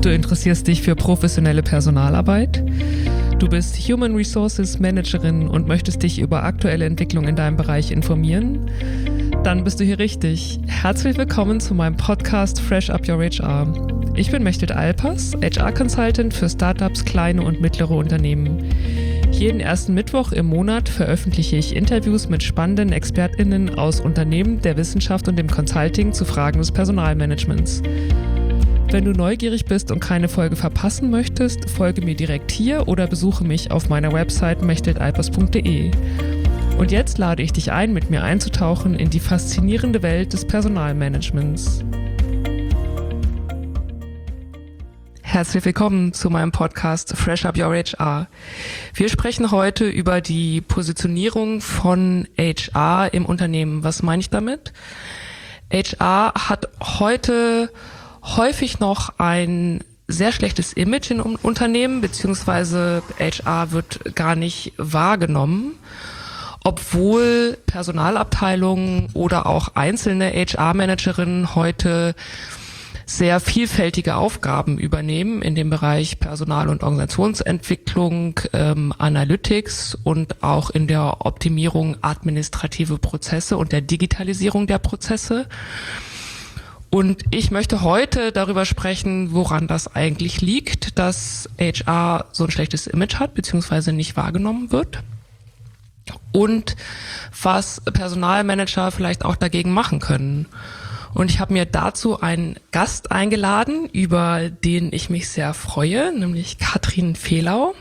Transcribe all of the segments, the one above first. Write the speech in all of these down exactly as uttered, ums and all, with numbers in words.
Du interessierst dich für professionelle Personalarbeit? Du bist Human Resources Managerin und möchtest dich über aktuelle Entwicklungen in deinem Bereich informieren? Dann bist du hier richtig. Herzlich willkommen zu meinem Podcast Fresh Up Your H R. Ich bin Mechthild Alpers, H R-Consultant für Startups, kleine und mittlere Unternehmen. Jeden ersten Mittwoch im Monat veröffentliche ich Interviews mit spannenden ExpertInnen aus Unternehmen, der Wissenschaft und dem Consulting zu Fragen des Personalmanagements. Wenn du neugierig bist und keine Folge verpassen möchtest, folge mir direkt hier oder besuche mich auf meiner Website mechthild alpers punkt de. Und jetzt lade ich dich ein, mit mir einzutauchen in die faszinierende Welt des Personalmanagements. Herzlich willkommen zu meinem Podcast Fresh Up Your H R. Wir sprechen heute über die Positionierung von H R im Unternehmen. Was meine ich damit? H R hat heute häufig noch ein sehr schlechtes Image in Unternehmen, beziehungsweise H R wird gar nicht wahrgenommen, obwohl Personalabteilungen oder auch einzelne H R-Managerinnen heute sehr vielfältige Aufgaben übernehmen in dem Bereich Personal- und Organisationsentwicklung, ähm, Analytics und auch in der Optimierung administrative Prozesse und der Digitalisierung der Prozesse. Und ich möchte heute darüber sprechen, woran das eigentlich liegt, dass H R so ein schlechtes Image hat, beziehungsweise nicht wahrgenommen wird. Und was Personalmanager vielleicht auch dagegen machen können. Und ich habe mir dazu einen Gast eingeladen, über den ich mich sehr freue, nämlich Katrin Fehlau.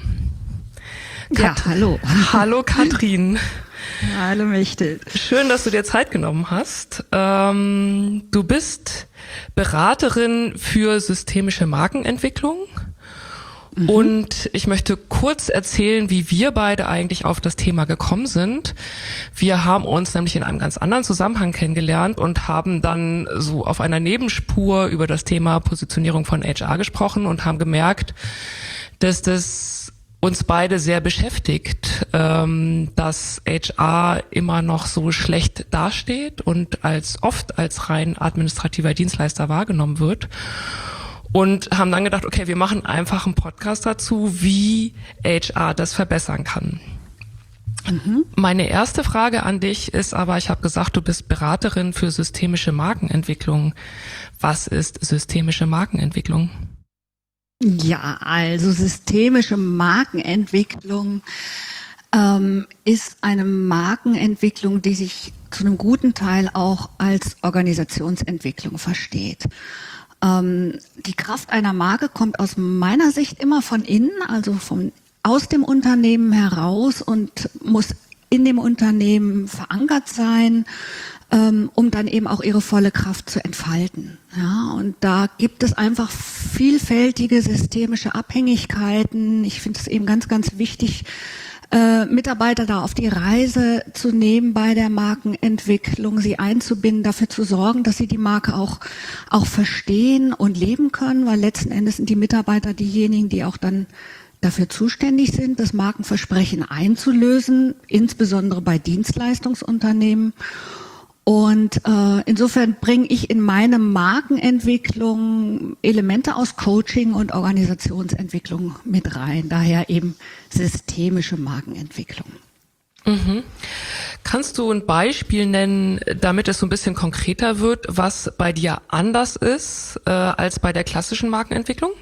Ja, Kat- hallo. Hallo Katrin. Hallo Mechthild. Schön, dass du dir Zeit genommen hast. Ähm, du bist Beraterin für systemische Markenentwicklung. Mhm. Und ich möchte kurz erzählen, wie wir beide eigentlich auf das Thema gekommen sind. Wir haben uns nämlich in einem ganz anderen Zusammenhang kennengelernt und haben dann so auf einer Nebenspur über das Thema Positionierung von H R gesprochen und haben gemerkt, dass das uns beide sehr beschäftigt, ähm, dass H R immer noch so schlecht dasteht und als oft als rein administrativer Dienstleister wahrgenommen wird. Und haben dann gedacht, okay, wir machen einfach einen Podcast dazu, wie H R das verbessern kann. Mhm. Meine erste Frage an dich ist aber, ich habe gesagt, du bist Beraterin für systemische Markenentwicklung. Was ist systemische Markenentwicklung? Ja, also systemische Markenentwicklung ähm, ist eine Markenentwicklung, die sich zu einem guten Teil auch als Organisationsentwicklung versteht. Ähm, die Kraft einer Marke kommt aus meiner Sicht immer von innen, also von, aus dem Unternehmen heraus und muss in dem Unternehmen verankert sein, ähm, um dann eben auch ihre volle Kraft zu entfalten. Ja, und da gibt es einfach vielfältige systemische Abhängigkeiten. Ich finde es eben ganz, ganz wichtig, Äh, Mitarbeiter da auf die Reise zu nehmen bei der Markenentwicklung, sie einzubinden, dafür zu sorgen, dass sie die Marke auch auch verstehen und leben können, weil letzten Endes sind die Mitarbeiter diejenigen, die auch dann dafür zuständig sind, das Markenversprechen einzulösen, insbesondere bei Dienstleistungsunternehmen. Und äh, insofern bringe ich in meine Markenentwicklung Elemente aus Coaching und Organisationsentwicklung mit rein. Daher eben systemische Markenentwicklung. Mhm. Kannst du ein Beispiel nennen, damit es so ein bisschen konkreter wird, was bei dir anders ist äh, als bei der klassischen Markenentwicklung?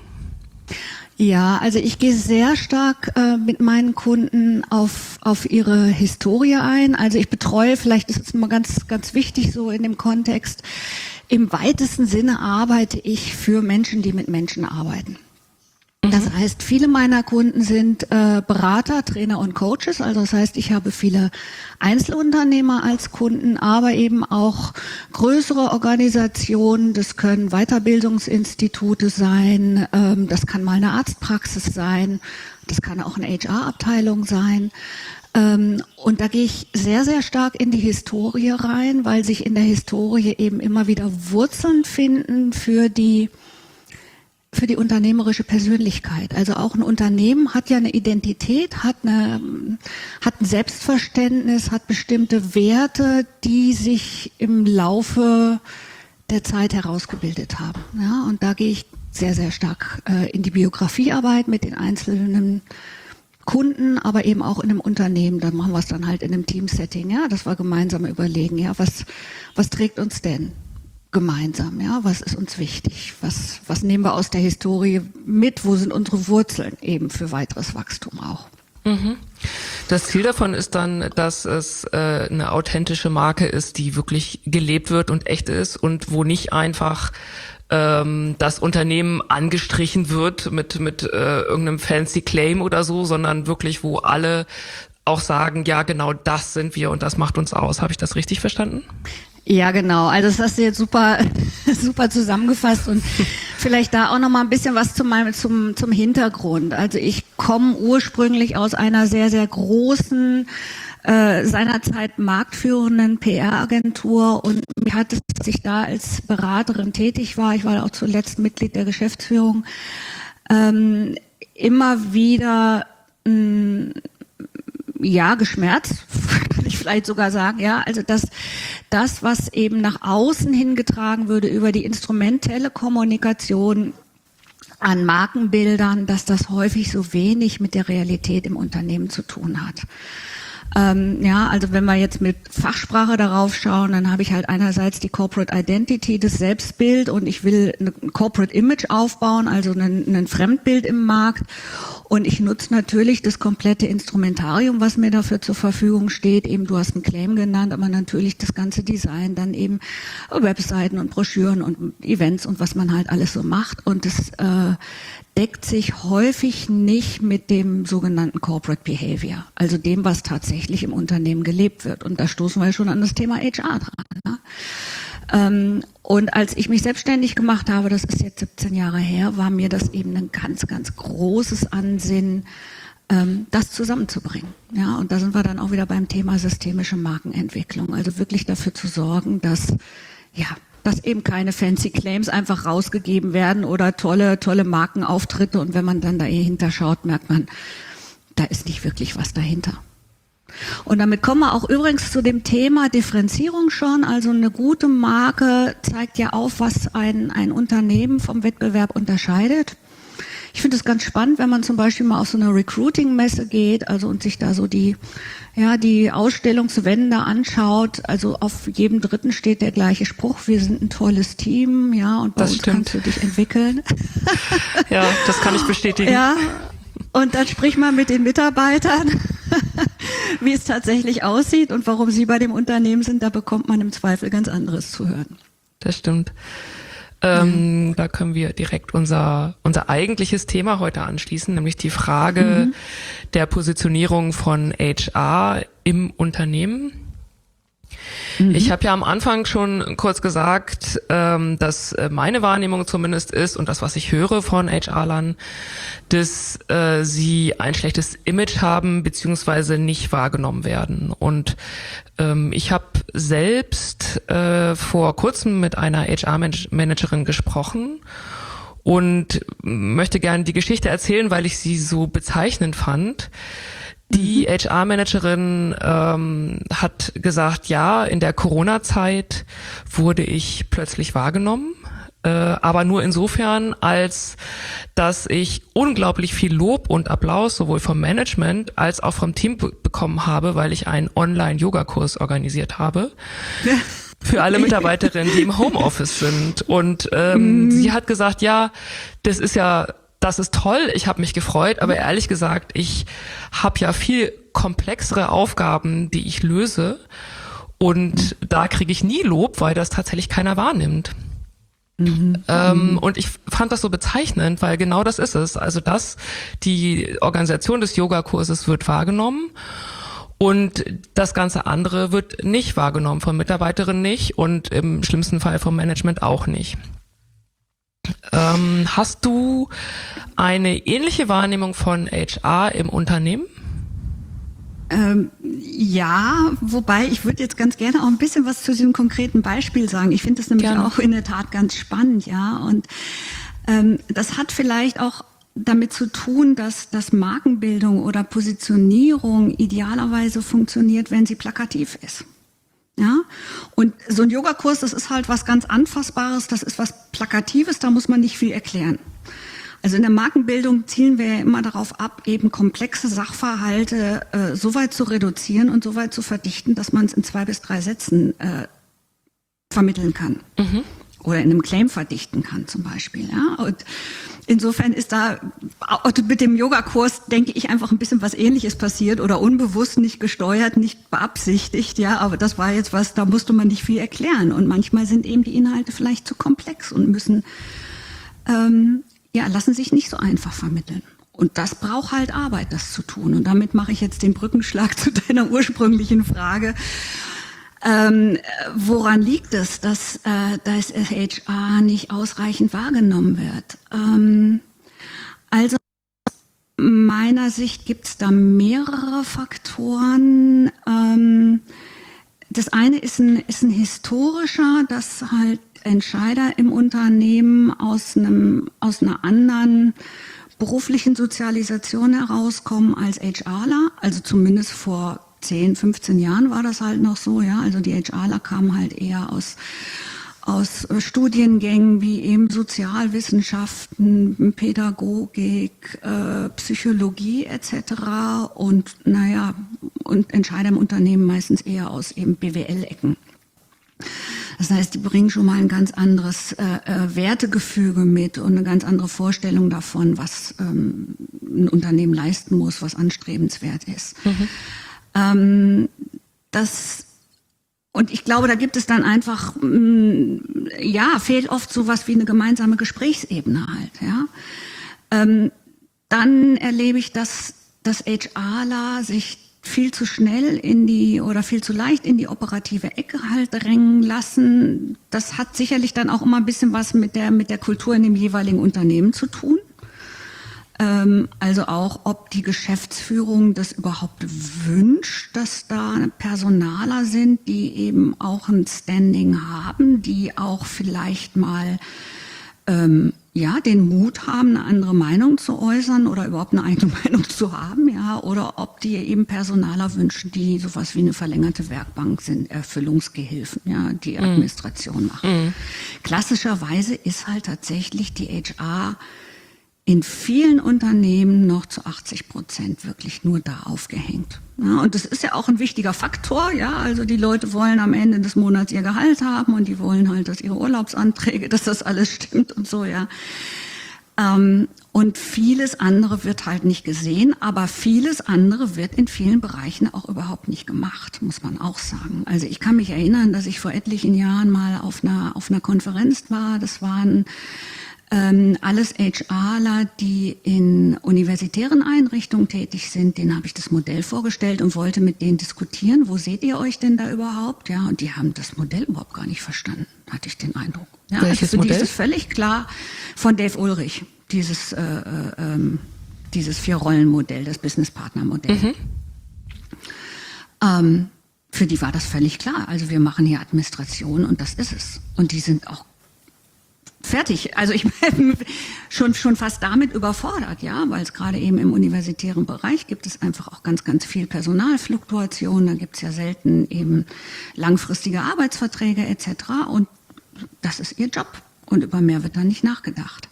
Ja, also ich gehe sehr stark äh, mit meinen Kunden auf auf ihre Historie ein. Also ich betreue, vielleicht ist es mal ganz ganz wichtig so in dem Kontext, im weitesten Sinne arbeite ich für Menschen, die mit Menschen arbeiten. Das heißt, viele meiner Kunden sind äh, Berater, Trainer und Coaches. Also das heißt, ich habe viele Einzelunternehmer als Kunden, aber eben auch größere Organisationen. Das können Weiterbildungsinstitute sein, ähm, das kann mal eine Arztpraxis sein, das kann auch eine H R-Abteilung sein. Ähm, und da gehe ich sehr, sehr stark in die Historie rein, weil sich in der Historie eben immer wieder Wurzeln finden für die für die unternehmerische Persönlichkeit. Also auch ein Unternehmen hat ja eine Identität, hat eine, hat ein Selbstverständnis, hat bestimmte Werte, die sich im Laufe der Zeit herausgebildet haben. Ja, und da gehe ich sehr, sehr stark äh, in die Biografiearbeit mit den einzelnen Kunden, aber eben auch in einem Unternehmen. Dann machen wir es dann halt in einem Team-Setting, ja, dass wir gemeinsam überlegen, ja, was, was trägt uns denn gemeinsam, ja, was ist uns wichtig, was, was nehmen wir aus der Historie mit, wo sind unsere Wurzeln eben für weiteres Wachstum auch. Mhm. Das Ziel davon ist dann, dass es äh, eine authentische Marke ist, die wirklich gelebt wird und echt ist und wo nicht einfach ähm, das Unternehmen angestrichen wird mit mit äh, irgendeinem fancy Claim oder so, sondern wirklich, wo alle auch sagen, ja, genau das sind wir und das macht uns aus. Habe ich das richtig verstanden? Ja, genau. Also das hast du jetzt super, super zusammengefasst und vielleicht da auch noch mal ein bisschen was zu meinem, zum, zum Hintergrund. Also ich komme ursprünglich aus einer sehr, sehr großen, äh, seinerzeit marktführenden P R-Agentur und mir hat es, dass ich da als Beraterin tätig war, ich war auch zuletzt Mitglied der Geschäftsführung, ähm, immer wieder, mh, ja, geschmerzt, kann ich vielleicht sogar sagen, ja, also dass das, was eben nach außen hingetragen würde über die instrumentelle Kommunikation an Markenbildern, dass das häufig so wenig mit der Realität im Unternehmen zu tun hat. Ähm, ja, also wenn wir jetzt mit Fachsprache darauf schauen, dann habe ich halt einerseits die Corporate Identity, das Selbstbild und ich will ein Corporate Image aufbauen, also ein, ein Fremdbild im Markt und ich nutze natürlich das komplette Instrumentarium, was mir dafür zur Verfügung steht, eben du hast einen Claim genannt, aber natürlich das ganze Design, dann eben Webseiten und Broschüren und Events und was man halt alles so macht und das äh, deckt sich häufig nicht mit dem sogenannten Corporate Behavior, also dem, was tatsächlich im Unternehmen gelebt wird. Und da stoßen wir schon an das Thema H R dran. Ne? Ähm, und als ich mich selbstständig gemacht habe, das ist jetzt siebzehn Jahre her, war mir das eben ein ganz, ganz großes Ansinnen, ähm, das zusammenzubringen. Ja, und da sind wir dann auch wieder beim Thema systemische Markenentwicklung. Also wirklich dafür zu sorgen, dass, ja, dass eben keine fancy Claims einfach rausgegeben werden oder tolle, tolle Markenauftritte. Und wenn man dann da eh hinterschaut, merkt man, da ist nicht wirklich was dahinter. Und damit kommen wir auch übrigens zu dem Thema Differenzierung schon. Also eine gute Marke zeigt ja auf, was ein, ein Unternehmen vom Wettbewerb unterscheidet. Ich finde es ganz spannend, wenn man zum Beispiel mal auf so eine Recruiting-Messe geht, also und sich da so die, ja, die Ausstellungswände anschaut. Also auf jedem dritten steht der gleiche Spruch: Wir sind ein tolles Team, ja, und bei das uns stimmt. kannst du dich entwickeln. Ja, das kann ich bestätigen. Ja, und dann sprich mal mit den Mitarbeitern, wie es tatsächlich aussieht und warum sie bei dem Unternehmen sind. Da bekommt man im Zweifel ganz anderes zu hören. Das stimmt. Ähm, ja. Da können wir direkt unser unser eigentliches Thema heute anschließen, nämlich die Frage mhm. der Positionierung von H R im Unternehmen. Mhm. Ich habe ja am Anfang schon kurz gesagt, ähm, dass meine Wahrnehmung zumindest ist und das, was ich höre von H R-Lern, dass äh, sie ein schlechtes Image haben beziehungsweise nicht wahrgenommen werden. Und ähm, ich habe selbst äh, vor kurzem mit einer H R-Managerin gesprochen und möchte gerne die Geschichte erzählen, weil ich sie so bezeichnend fand. Die mhm. H R-Managerin ähm, hat gesagt, ja, in der Corona-Zeit wurde ich plötzlich wahrgenommen, äh, aber nur insofern, als dass ich unglaublich viel Lob und Applaus sowohl vom Management als auch vom Team be- bekommen habe, weil ich einen Online-Yoga-Kurs organisiert habe. Ja. Für alle Mitarbeiterinnen, die im Homeoffice sind. Und ähm, mhm. sie hat gesagt, ja, das ist ja Das ist toll, ich habe mich gefreut, aber ehrlich gesagt, ich habe ja viel komplexere Aufgaben, die ich löse und da kriege ich nie Lob, weil das tatsächlich keiner wahrnimmt. Mhm. Ähm, und ich fand das so bezeichnend, weil genau das ist es. Also das, die Organisation des Yogakurses wird wahrgenommen und das ganze andere wird nicht wahrgenommen, von Mitarbeiterinnen nicht und im schlimmsten Fall vom Management auch nicht. Ähm, hast du eine ähnliche Wahrnehmung von H R im Unternehmen? Ähm, ja, wobei ich würde jetzt ganz gerne auch ein bisschen was zu diesem konkreten Beispiel sagen. Ich finde das nämlich gerne. Auch in der Tat ganz spannend, ja. Und ähm, das hat vielleicht auch damit zu tun, dass, dass Markenbildung oder Positionierung idealerweise funktioniert, wenn sie plakativ ist. Ja, und so ein Yogakurs, das ist halt was ganz Anfassbares, das ist was Plakatives, da muss man nicht viel erklären. Also in der Markenbildung zielen wir ja immer darauf ab, eben komplexe Sachverhalte äh, so weit zu reduzieren und so weit zu verdichten, dass man es in zwei bis drei Sätzen äh, vermitteln kann. Mhm. Oder in einem Claim verdichten kann zum Beispiel. Ja? Und insofern ist da mit dem Yogakurs, denke ich, einfach ein bisschen was Ähnliches passiert oder unbewusst, nicht gesteuert, nicht beabsichtigt. Ja, aber das war jetzt was, da musste man nicht viel erklären. Und manchmal sind eben die Inhalte vielleicht zu komplex und müssen, ähm, ja, lassen sich nicht so einfach vermitteln. Und das braucht halt Arbeit, das zu tun. Und damit mache ich jetzt den Brückenschlag zu deiner ursprünglichen Frage. Ähm, woran liegt es, dass, äh, dass H R nicht ausreichend wahrgenommen wird? Ähm, also aus meiner Sicht gibt es da mehrere Faktoren. Ähm, das eine ist ein, ist ein historischer, dass halt Entscheider im Unternehmen aus einem, aus einer anderen beruflichen Sozialisation herauskommen als HRler, also zumindest vor zehn, fünfzehn Jahren war das halt noch so, ja. Also die HRler kamen halt eher aus, aus Studiengängen wie eben Sozialwissenschaften, Pädagogik, äh, Psychologie et cetera. Und naja, und Entscheider im Unternehmen meistens eher aus eben B W L-Ecken. Das heißt, die bringen schon mal ein ganz anderes äh, Wertegefüge mit und eine ganz andere Vorstellung davon, was ähm, ein Unternehmen leisten muss, was anstrebenswert ist. Mhm. Ähm, das, und ich glaube, da gibt es dann einfach, mh, ja, fehlt oft sowas wie eine gemeinsame Gesprächsebene halt, ja. Ähm, dann erlebe ich, dass, dass HRler sich viel zu schnell in die oder viel zu leicht in die operative Ecke halt drängen lassen. Das hat sicherlich dann auch immer ein bisschen was mit der, mit der Kultur in dem jeweiligen Unternehmen zu tun. Also auch, ob die Geschäftsführung das überhaupt wünscht, dass da Personaler sind, die eben auch ein Standing haben, die auch vielleicht mal ähm, ja den Mut haben, eine andere Meinung zu äußern oder überhaupt eine eigene Meinung zu haben, ja, oder ob die eben Personaler wünschen, die sowas wie eine verlängerte Werkbank sind, Erfüllungsgehilfen, ja, die Administration machen. Mm. Klassischerweise ist halt tatsächlich die H R in vielen Unternehmen noch zu achtzig Prozent wirklich nur da aufgehängt. Ja, und das ist ja auch ein wichtiger Faktor, ja, also die Leute wollen am Ende des Monats ihr Gehalt haben und die wollen halt, dass ihre Urlaubsanträge, dass das alles stimmt und so, ja. Ähm, und vieles andere wird halt nicht gesehen, aber vieles andere wird in vielen Bereichen auch überhaupt nicht gemacht, muss man auch sagen. Also ich kann mich erinnern, dass ich vor etlichen Jahren mal auf einer, auf einer Konferenz war, das waren Ähm, alles HRler, die in universitären Einrichtungen tätig sind, denen habe ich das Modell vorgestellt und wollte mit denen diskutieren, wo seht ihr euch denn da überhaupt? Ja, und die haben das Modell überhaupt gar nicht verstanden, hatte ich den Eindruck. Ja, Welches also für Modell? die ist es völlig klar von Dave Ulrich, dieses, äh, äh, dieses Vier-Rollen-Modell, das Business-Partner-Modell. Mhm. Ähm, für die war das völlig klar. Also wir machen hier Administration und das ist es. Und die sind auch fertig. Also ich bin schon, schon fast damit überfordert, ja, weil es gerade eben im universitären Bereich gibt es einfach auch ganz, ganz viel Personalfluktuation. Da gibt es ja selten eben langfristige Arbeitsverträge et cetera. Und das ist ihr Job. Und über mehr wird da nicht nachgedacht.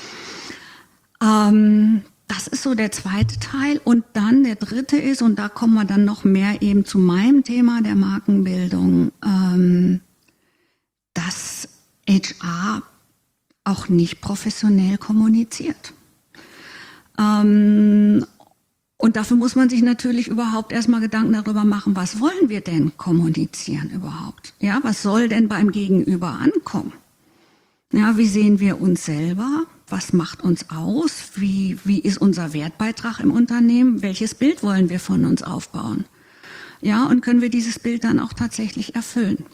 Ähm, das ist so der zweite Teil. Und dann der dritte ist, und da kommen wir dann noch mehr eben zu meinem Thema der Markenbildung, ähm, dass H R auch nicht professionell kommuniziert. Ähm, und dafür muss man sich natürlich überhaupt erstmal Gedanken darüber machen, was wollen wir denn kommunizieren überhaupt? Ja, was soll denn beim Gegenüber ankommen? Ja, wie sehen wir uns selber? Was macht uns aus? Wie, wie ist unser Wertbeitrag im Unternehmen? Welches Bild wollen wir von uns aufbauen? Ja, und können wir dieses Bild dann auch tatsächlich erfüllen?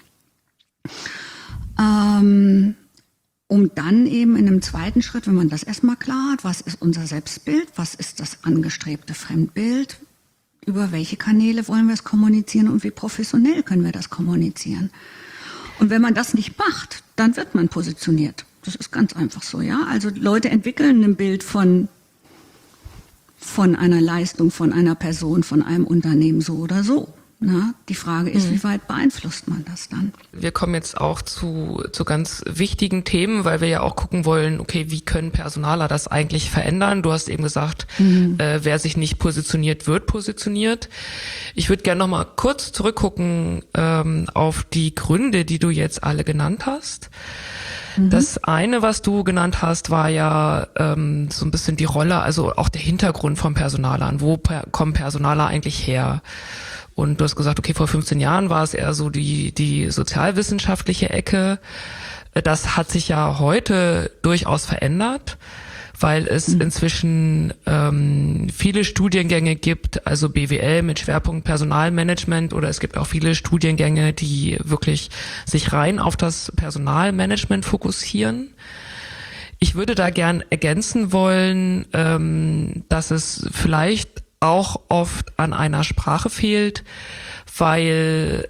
Ähm, Um dann eben in einem zweiten Schritt, wenn man das erstmal klar hat, was ist unser Selbstbild, was ist das angestrebte Fremdbild, über welche Kanäle wollen wir es kommunizieren und wie professionell können wir das kommunizieren. Und wenn man das nicht macht, dann wird man positioniert. Das ist ganz einfach so, ja. Also Leute entwickeln ein Bild von, von einer Leistung, von einer Person, von einem Unternehmen so oder so. Na, die Frage ist, Mhm. wie weit beeinflusst man das dann? Wir kommen jetzt auch zu, zu ganz wichtigen Themen, weil wir ja auch gucken wollen, okay, wie können Personaler das eigentlich verändern? Du hast eben gesagt, mhm. äh, wer sich nicht positioniert, wird positioniert. Ich würde gerne noch mal kurz zurückgucken ähm, auf die Gründe, die du jetzt alle genannt hast. Mhm. Das eine, was du genannt hast, war ja ähm, so ein bisschen die Rolle, also auch der Hintergrund von Personalern. Wo per- kommen Personaler eigentlich her? Und du hast gesagt, okay, vor fünfzehn Jahren war es eher so die, die sozialwissenschaftliche Ecke. Das hat sich ja heute durchaus verändert, weil es mhm. inzwischen ähm, viele Studiengänge gibt, also B W L mit Schwerpunkt Personalmanagement, oder es gibt auch viele Studiengänge, die wirklich sich rein auf das Personalmanagement fokussieren. Ich würde da gern ergänzen wollen, ähm, dass es vielleicht auch oft an einer Sprache fehlt, weil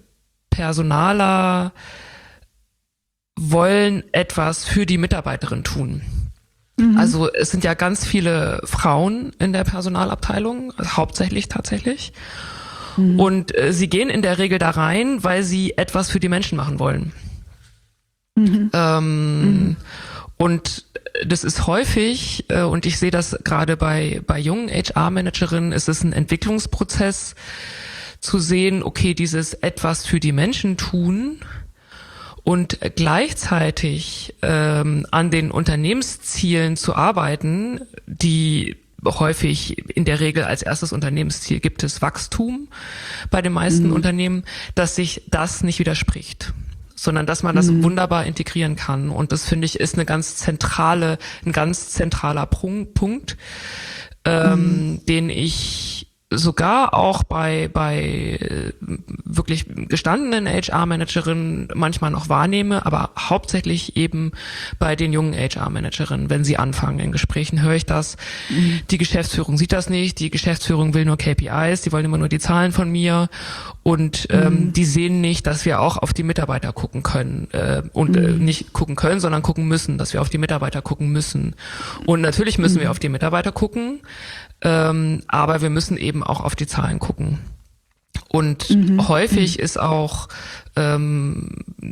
Personaler wollen etwas für die Mitarbeiterin tun. Mhm. Also es sind ja ganz viele Frauen in der Personalabteilung, hauptsächlich tatsächlich. Mhm. Und äh, sie gehen in der Regel da rein, weil sie etwas für die Menschen machen wollen. Mhm. Ähm, mhm. Und das ist häufig, äh, und ich sehe das gerade bei bei jungen H R-Managerinnen, ist es ein Entwicklungsprozess zu sehen, okay, dieses etwas für die Menschen tun und gleichzeitig ähm, an den Unternehmenszielen zu arbeiten, die häufig in der Regel als erstes Unternehmensziel gibt es Wachstum bei den meisten mhm. Unternehmen, dass sich das nicht widerspricht, sondern dass man das mhm. wunderbar integrieren kann. Und das, finde ich, ist eine ganz zentrale, ein ganz zentraler Punkt, ähm, mhm. den ich sogar auch bei bei wirklich gestandenen H R-Managerinnen manchmal noch wahrnehme, aber hauptsächlich eben bei den jungen H R-Managerinnen, wenn sie anfangen in Gesprächen, höre ich das. Mhm. Die Geschäftsführung sieht das nicht, die Geschäftsführung will nur K P Is, die wollen immer nur die Zahlen von mir und ähm, mhm. die sehen nicht, dass wir auch auf die Mitarbeiter gucken können äh, und mhm. äh, nicht gucken können, sondern gucken müssen, dass wir auf die Mitarbeiter gucken müssen. Und natürlich müssen mhm. wir auf die Mitarbeiter gucken, Ähm, aber wir müssen eben auch auf die Zahlen gucken. Und mhm. häufig mhm. ist auch ähm,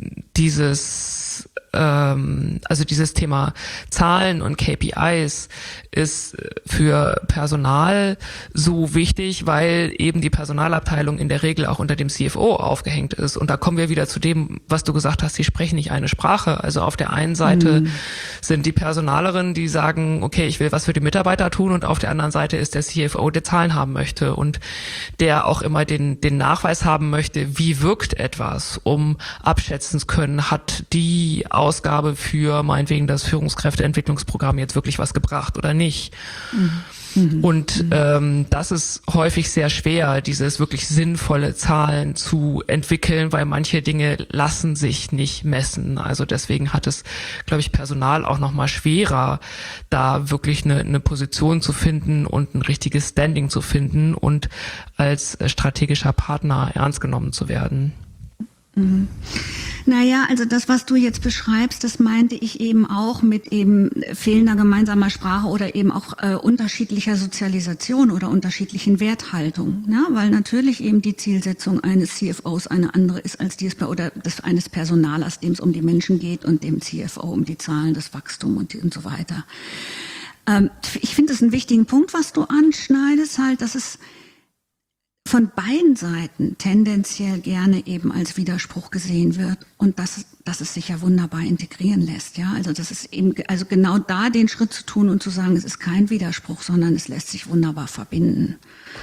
dieses, ähm, also dieses Thema Zahlen und K P Is ist für Personal so wichtig, weil eben die Personalabteilung in der Regel auch unter dem C F O aufgehängt ist. Und da kommen wir wieder zu dem, was du gesagt hast, sie sprechen nicht eine Sprache. Also auf der einen Seite mhm. sind die Personalerinnen, die sagen, okay, ich will was für die Mitarbeiter tun, und auf der anderen Seite ist der C F O, der Zahlen haben möchte und der auch immer den, den Nachweis haben möchte, wie wirkt etwas, um abschätzen zu können, hat die Ausgabe für meinetwegen das Führungskräfteentwicklungsprogramm jetzt wirklich was gebracht oder nicht. Mhm. Und ähm, das ist häufig sehr schwer, dieses wirklich sinnvolle Zahlen zu entwickeln, weil manche Dinge lassen sich nicht messen. Also deswegen hat es, glaube ich, Personal auch nochmal schwerer, da wirklich eine, eine Position zu finden und ein richtiges Standing zu finden und als strategischer Partner ernst genommen zu werden. Mhm. Naja, also das, was du jetzt beschreibst, das meinte ich eben auch mit eben fehlender gemeinsamer Sprache oder eben auch äh, unterschiedlicher Sozialisation oder unterschiedlichen Werthaltung. Ja, weil natürlich eben die Zielsetzung eines C F Os eine andere ist als die bei, oder des, eines Personalers, dem es um die Menschen geht, und dem C F O um die Zahlen, das Wachstum und, die, und so weiter. Ähm, ich finde es einen wichtigen Punkt, was du anschneidest, halt, dass es von beiden Seiten tendenziell gerne eben als Widerspruch gesehen wird und dass, dass es sich ja wunderbar integrieren lässt. Ja, also das ist eben, also genau da den Schritt zu tun und zu sagen, es ist kein Widerspruch, sondern es lässt sich wunderbar verbinden.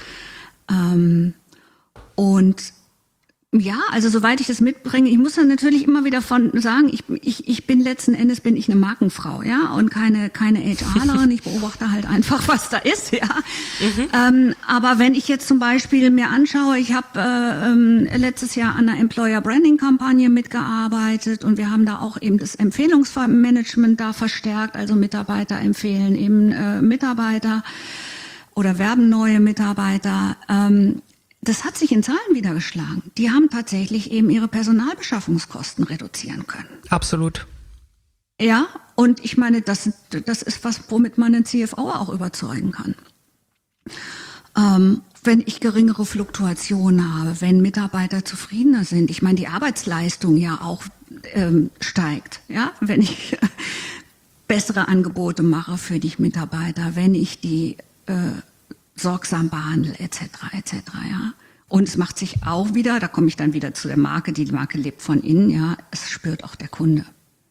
Ähm, und ja, also soweit ich das mitbringe, ich muss dann natürlich immer wieder von sagen, ich, ich, ich bin letzten Endes bin ich eine Markenfrau, ja, und keine keine HRlerin. Ich beobachte halt einfach, was da ist, ja. Mhm. Ähm, aber wenn ich jetzt zum Beispiel mir anschaue, ich habe äh, ähm, letztes Jahr an einer Employer Branding Kampagne mitgearbeitet und wir haben da auch eben das Empfehlungsmanagement da verstärkt, also Mitarbeiter empfehlen eben äh, Mitarbeiter oder werben neue Mitarbeiter. Ähm, Das hat sich in Zahlen niedergeschlagen. Die haben tatsächlich eben ihre Personalbeschaffungskosten reduzieren können. Absolut. Ja, und ich meine, das, das ist was, womit man den C F O auch überzeugen kann. Ähm, wenn ich geringere Fluktuationen habe, wenn Mitarbeiter zufriedener sind, ich meine, die Arbeitsleistung ja auch ähm, steigt, ja, wenn ich bessere Angebote mache für die Mitarbeiter, wenn ich die äh, sorgsam behandle, et cetera, et cetera, ja. Und es macht sich auch wieder, da komme ich dann wieder zu der Marke, die Marke lebt von innen, ja, es spürt auch der Kunde.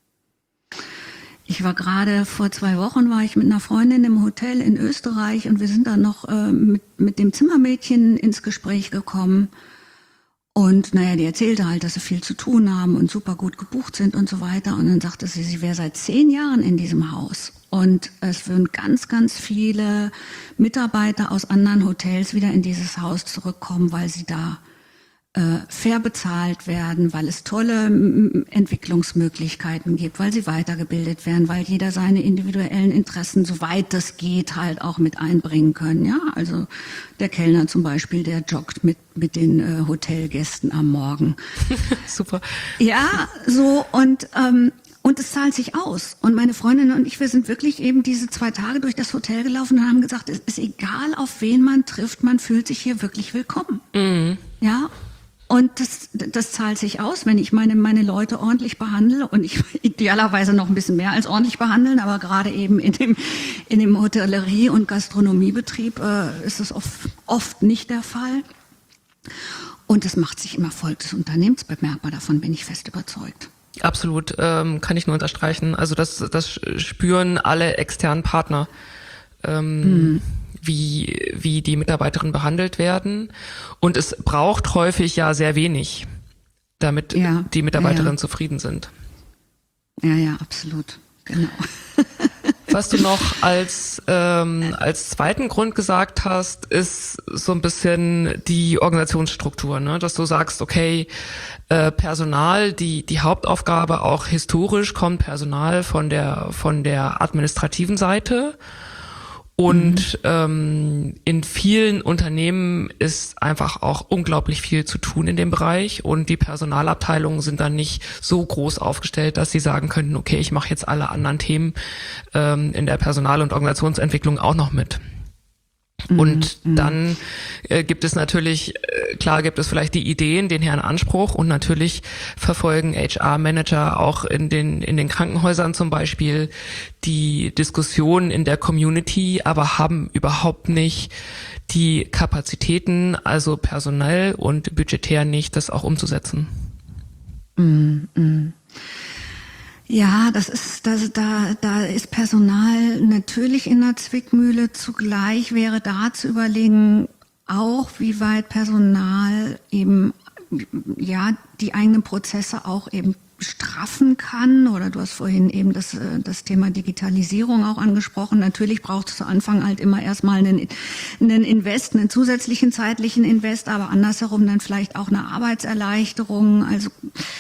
Ich war gerade vor zwei Wochen, war ich mit einer Freundin im Hotel in Österreich und wir sind dann noch äh, mit, mit dem Zimmermädchen ins Gespräch gekommen. Und naja, die erzählte halt, dass sie viel zu tun haben und super gut gebucht sind und so weiter. Und dann sagte sie, sie wäre seit zehn Jahren in diesem Haus. Und es würden ganz, ganz viele Mitarbeiter aus anderen Hotels wieder in dieses Haus zurückkommen, weil sie da äh, fair bezahlt werden, weil es tolle m- Entwicklungsmöglichkeiten gibt, weil sie weitergebildet werden, weil jeder seine individuellen Interessen, soweit das geht, halt auch mit einbringen können. Ja, also der Kellner zum Beispiel, der joggt mit mit den äh, Hotelgästen am Morgen. Super. Ja, so und ähm, und es zahlt sich aus. Und meine Freundin und ich, wir sind wirklich eben diese zwei Tage durch das Hotel gelaufen und haben gesagt, es ist egal, auf wen man trifft, man fühlt sich hier wirklich willkommen. Mhm. Ja. Und das, das zahlt sich aus, wenn ich meine, meine Leute ordentlich behandle und ich idealerweise noch ein bisschen mehr als ordentlich behandeln, aber gerade eben in dem, in dem Hotellerie- und Gastronomiebetrieb äh, ist es oft, oft nicht der Fall. Und das macht sich im Erfolg des Unternehmens bemerkbar, davon bin ich fest überzeugt. Absolut, ähm, kann ich nur unterstreichen. Also das, das spüren alle externen Partner. Ähm, hm. wie, wie die Mitarbeiterinnen behandelt werden. Und es braucht häufig ja sehr wenig, damit ja, die Mitarbeiterinnen ja, ja. zufrieden sind. Ja, ja, absolut. Genau. Was du noch als, ähm, als zweiten Grund gesagt hast, ist so ein bisschen die Organisationsstruktur, ne? Dass du sagst, okay, äh, Personal, die, die Hauptaufgabe, auch historisch kommt Personal von der, von der administrativen Seite. Und mhm. ähm, in vielen Unternehmen ist einfach auch unglaublich viel zu tun in dem Bereich und die Personalabteilungen sind dann nicht so groß aufgestellt, dass sie sagen könnten, okay, ich mache jetzt alle anderen Themen ähm, in der Personal- und Organisationsentwicklung auch noch mit. Und mhm. dann äh, gibt es natürlich, äh, klar gibt es vielleicht die Ideen, den Herrn Anspruch und natürlich verfolgen H R-Manager auch in den in den Krankenhäusern zum Beispiel die Diskussion in der Community, aber haben überhaupt nicht die Kapazitäten, also personell und budgetär nicht, das auch umzusetzen. Mhm. Ja, das ist, das, da, da ist Personal natürlich in der Zwickmühle. Zugleich wäre da zu überlegen, auch wie weit Personal eben, ja, die eigenen Prozesse auch eben straffen kann. Oder du hast vorhin eben das, das Thema Digitalisierung auch angesprochen. Natürlich braucht es zu Anfang halt immer erstmal einen, einen Invest, einen zusätzlichen zeitlichen Invest, aber andersherum dann vielleicht auch eine Arbeitserleichterung. Also,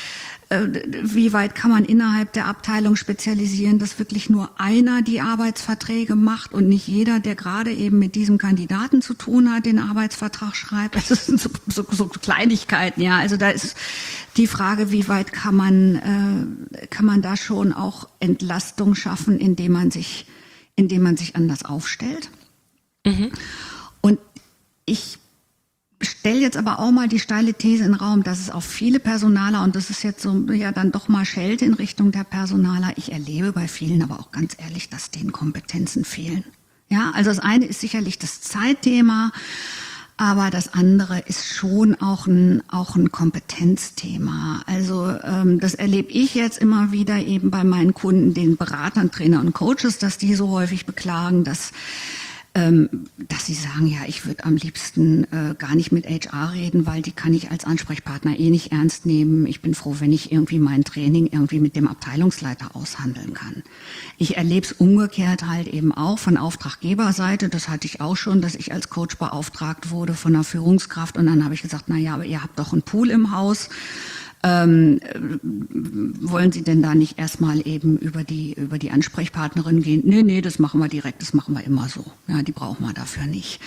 wie weit kann man innerhalb der Abteilung spezialisieren, dass wirklich nur einer die Arbeitsverträge macht und nicht jeder, der gerade eben mit diesem Kandidaten zu tun hat, den Arbeitsvertrag schreibt. Das sind so, so, so Kleinigkeiten, ja. Also da ist die Frage, wie weit kann man, äh, kann man da schon auch Entlastung schaffen, indem man sich, indem man sich anders aufstellt. Mhm. Und ich stell jetzt aber auch mal die steile These in den Raum, dass es auch viele Personaler, und das ist jetzt so ja dann doch mal Schelte in Richtung der Personaler, ich erlebe bei vielen aber auch ganz ehrlich, dass denen Kompetenzen fehlen. Ja, also das eine ist sicherlich das Zeitthema, aber das andere ist schon auch ein, auch ein Kompetenzthema. Also ähm, das erlebe ich jetzt immer wieder eben bei meinen Kunden, den Beratern, Trainer und Coaches, dass die so häufig beklagen, dass Ähm, dass sie sagen, ja, ich würde am liebsten äh, gar nicht mit H R reden, weil die kann ich als Ansprechpartner eh nicht ernst nehmen. Ich bin froh, wenn ich irgendwie mein Training irgendwie mit dem Abteilungsleiter aushandeln kann. Ich erlebe es umgekehrt halt eben auch von Auftraggeberseite. Das hatte ich auch schon, dass ich als Coach beauftragt wurde von einer Führungskraft und dann habe ich gesagt, na ja, aber ihr habt doch einen Pool im Haus. Ähm, wollen Sie denn da nicht erstmal eben über die über die Ansprechpartnerin gehen? Nee, nee, das machen wir direkt, das machen wir immer so. Ja, die brauchen wir dafür nicht.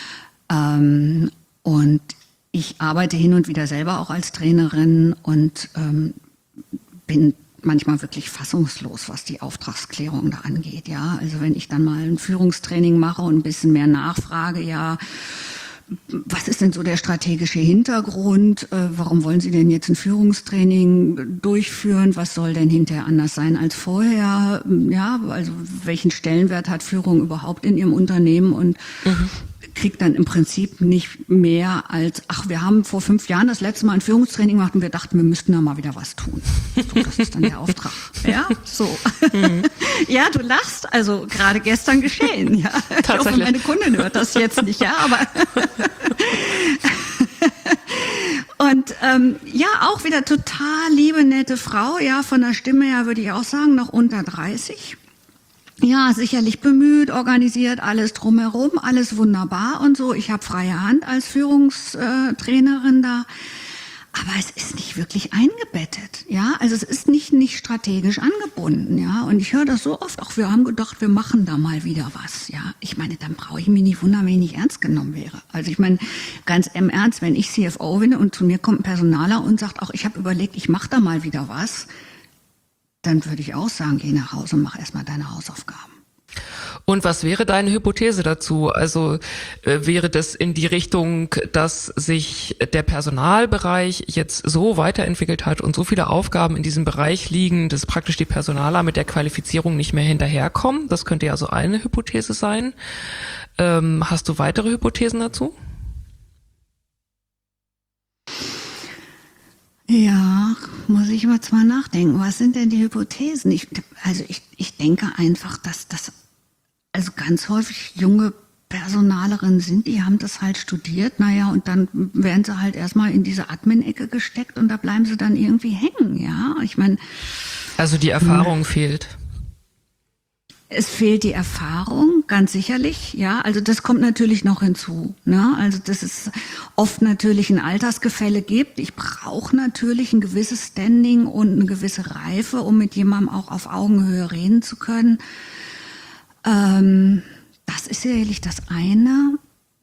Ähm, und ich arbeite hin und wieder selber auch als Trainerin und ähm, bin manchmal wirklich fassungslos, was die Auftragsklärung da angeht. Ja, also wenn ich dann mal ein Führungstraining mache und ein bisschen mehr nachfrage, ja, was ist denn so der strategische Hintergrund? Warum wollen Sie denn jetzt ein Führungstraining durchführen? Was soll denn hinterher anders sein als vorher? Ja, also welchen Stellenwert hat Führung überhaupt in Ihrem Unternehmen? Und mhm. kriegt dann im Prinzip nicht mehr als, ach, wir haben vor fünf Jahren das letzte Mal ein Führungstraining gemacht und wir dachten, wir müssten da mal wieder was tun. So, das ist dann der Auftrag. Ja, so. Mhm. Ja, du lachst, also gerade gestern geschehen. Ja, ich hoffe, meine Kundin hört das jetzt nicht, ja, aber und ähm, ja, auch wieder total liebe, nette Frau, ja, von der Stimme her würde ich auch sagen, noch unter dreißig. Ja, sicherlich bemüht, organisiert, alles drumherum, alles wunderbar und so. Ich habe freie Hand als Führungstrainerin da. Aber es ist nicht wirklich eingebettet, ja. Also es ist nicht, nicht strategisch angebunden, ja. Und ich höre das so oft, auch wir haben gedacht, wir machen da mal wieder was, ja. Ich meine, dann brauche ich mich nicht wundern, wenn ich nicht ernst genommen wäre. Also ich meine, ganz im Ernst, wenn ich C F O bin und zu mir kommt ein Personaler und sagt, auch ich habe überlegt, ich mache da mal wieder was, dann würde ich auch sagen, geh nach Hause und mach erstmal deine Hausaufgaben. Und was wäre deine Hypothese dazu? Also äh, wäre das in die Richtung, dass sich der Personalbereich jetzt so weiterentwickelt hat und so viele Aufgaben in diesem Bereich liegen, dass praktisch die Personaler mit der Qualifizierung nicht mehr hinterherkommen? Das könnte ja so eine Hypothese sein. Ähm, hast du weitere Hypothesen dazu? Ja, muss ich mal zwar nachdenken. Was sind denn die Hypothesen? Ich, also ich, ich denke einfach, dass das also ganz häufig junge Personalerinnen sind, die haben das halt studiert, naja, und dann werden sie halt erstmal in diese Admin-Ecke gesteckt und da bleiben sie dann irgendwie hängen, ja. Ich meine. Also die Erfahrung mh. fehlt. Es fehlt die Erfahrung, ganz sicherlich, ja. Also das kommt natürlich noch hinzu, ne? Also dass es oft natürlich ein Altersgefälle gibt. Ich brauche natürlich ein gewisses Standing und eine gewisse Reife, um mit jemandem auch auf Augenhöhe reden zu können. Ähm, das ist sicherlich das eine.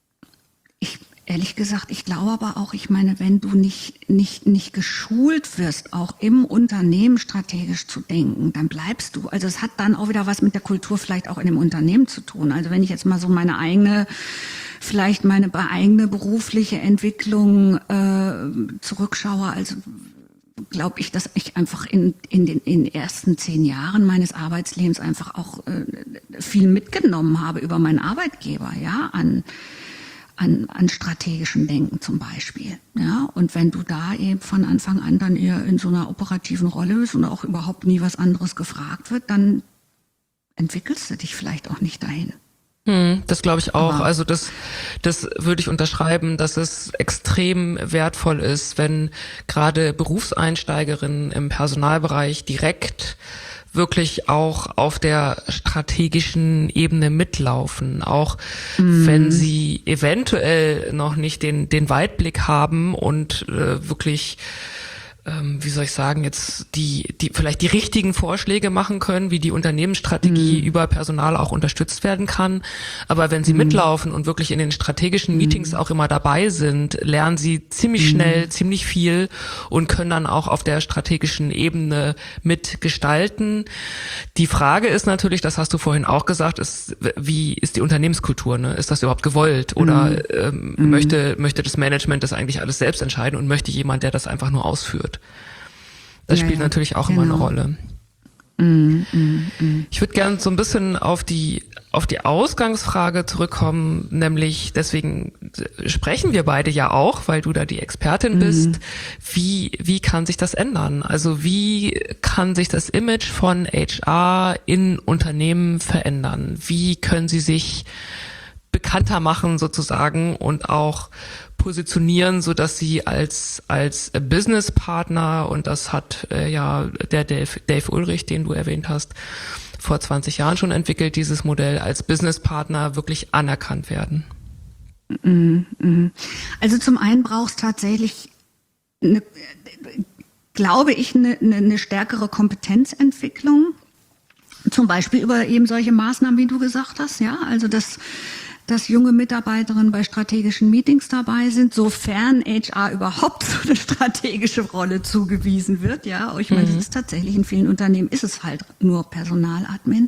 Ich, ehrlich gesagt, ich glaube aber auch, ich meine, wenn du nicht, nicht, nicht geschult wirst, auch im Unternehmen strategisch zu denken, dann bleibst du. Also es hat dann auch wieder was mit der Kultur vielleicht auch in dem Unternehmen zu tun. Also wenn ich jetzt mal so meine eigene, vielleicht meine eigene berufliche Entwicklung äh, zurückschaue, also glaube ich, dass ich einfach in, in, den, in den ersten zehn Jahren meines Arbeitslebens einfach auch äh, viel mitgenommen habe über meinen Arbeitgeber, ja, an, an, an strategischem Denken zum Beispiel. Ja, und wenn du da eben von Anfang an dann eher in so einer operativen Rolle bist und auch überhaupt nie was anderes gefragt wird, dann entwickelst du dich vielleicht auch nicht dahin. Hm, das glaube ich auch. Also das, das würde ich unterschreiben, dass es extrem wertvoll ist, wenn gerade Berufseinsteigerinnen im Personalbereich direkt wirklich auch auf der strategischen Ebene mitlaufen, auch mm. wenn sie eventuell noch nicht den, den Weitblick haben und äh, wirklich wie soll ich sagen, jetzt die, die vielleicht die richtigen Vorschläge machen können, wie die Unternehmensstrategie mm. über Personal auch unterstützt werden kann. Aber wenn sie mm. mitlaufen und wirklich in den strategischen Meetings mm. auch immer dabei sind, lernen sie ziemlich mm. schnell, ziemlich viel und können dann auch auf der strategischen Ebene mitgestalten. Die Frage ist natürlich, das hast du vorhin auch gesagt, ist, wie ist die Unternehmenskultur, ne? Ist das überhaupt gewollt? Oder mm. ähm, mm. möchte, möchte das Management das eigentlich alles selbst entscheiden und möchte jemand, der das einfach nur ausführt? Das ja, spielt ja, natürlich auch genau. immer eine Rolle. Mm, mm, mm. Ich würde gerne so ein bisschen auf die auf die Ausgangsfrage zurückkommen, nämlich deswegen sprechen wir beide ja auch, weil du da die Expertin bist. Mm. Wie wie kann sich das ändern? Also wie kann sich das Image von H R in Unternehmen verändern? Wie können sie sich bekannter machen sozusagen und auch positionieren, so dass sie als als Businesspartner, und das hat äh, ja der Dave, Dave Ulrich, den du erwähnt hast, vor zwanzig Jahren schon entwickelt, dieses Modell, als Businesspartner wirklich anerkannt werden? Also zum einen brauchst tatsächlich eine, glaube ich, eine, eine stärkere Kompetenzentwicklung, zum Beispiel über eben solche Maßnahmen, wie du gesagt hast, ja, also das dass junge Mitarbeiterinnen bei strategischen Meetings dabei sind, sofern H R überhaupt so eine strategische Rolle zugewiesen wird. Ja, ich meine, mhm. das ist tatsächlich in vielen Unternehmen ist es halt nur Personaladmin.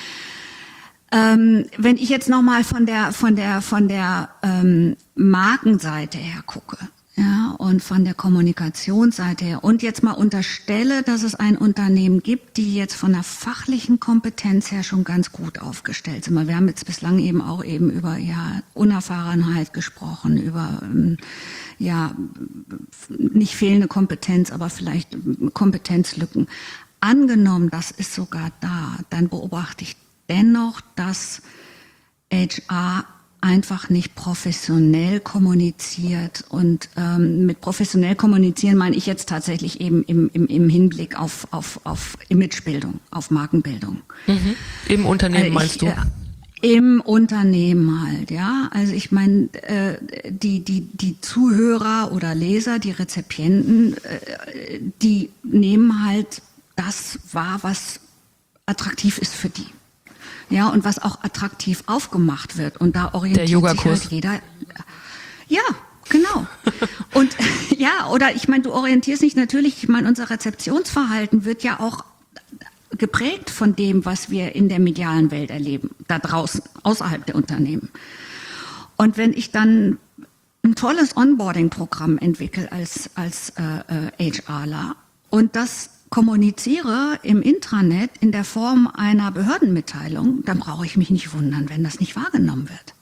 Ähm, wenn ich jetzt nochmal von der von der von der ähm, Markenseite her gucke, ja, und von der Kommunikationsseite her und jetzt mal unterstelle, dass es ein Unternehmen gibt, die jetzt von der fachlichen Kompetenz her schon ganz gut aufgestellt sind. Wir haben jetzt bislang eben auch eben über ja Unerfahrenheit gesprochen, über ähm, ja nicht fehlende Kompetenz, aber vielleicht Kompetenzlücken. Angenommen, das ist sogar da, dann beobachte ich dennoch, dass H R einfach nicht professionell kommuniziert. Und ähm, mit professionell kommunizieren meine ich jetzt tatsächlich eben im, im, im Hinblick auf, auf, auf Imagebildung, auf Markenbildung. Mhm. Im Unternehmen also meinst ich, du? Äh, Im Unternehmen halt, ja. Also ich meine, äh, die, die, die Zuhörer oder Leser, die Rezipienten, äh, die nehmen halt das wahr, was attraktiv ist für die. Ja, und was auch attraktiv aufgemacht wird. Und da orientiert sich halt jeder. Ja, genau. Und ja, oder ich meine, du orientierst dich natürlich, ich meine, unser Rezeptionsverhalten wird ja auch geprägt von dem, was wir in der medialen Welt erleben, da draußen, außerhalb der Unternehmen. Und wenn ich dann ein tolles Onboarding-Programm entwickle als, als äh, HRler und das kommuniziere im Intranet in der Form einer Behördenmitteilung, dann brauche ich mich nicht wundern, wenn das nicht wahrgenommen wird.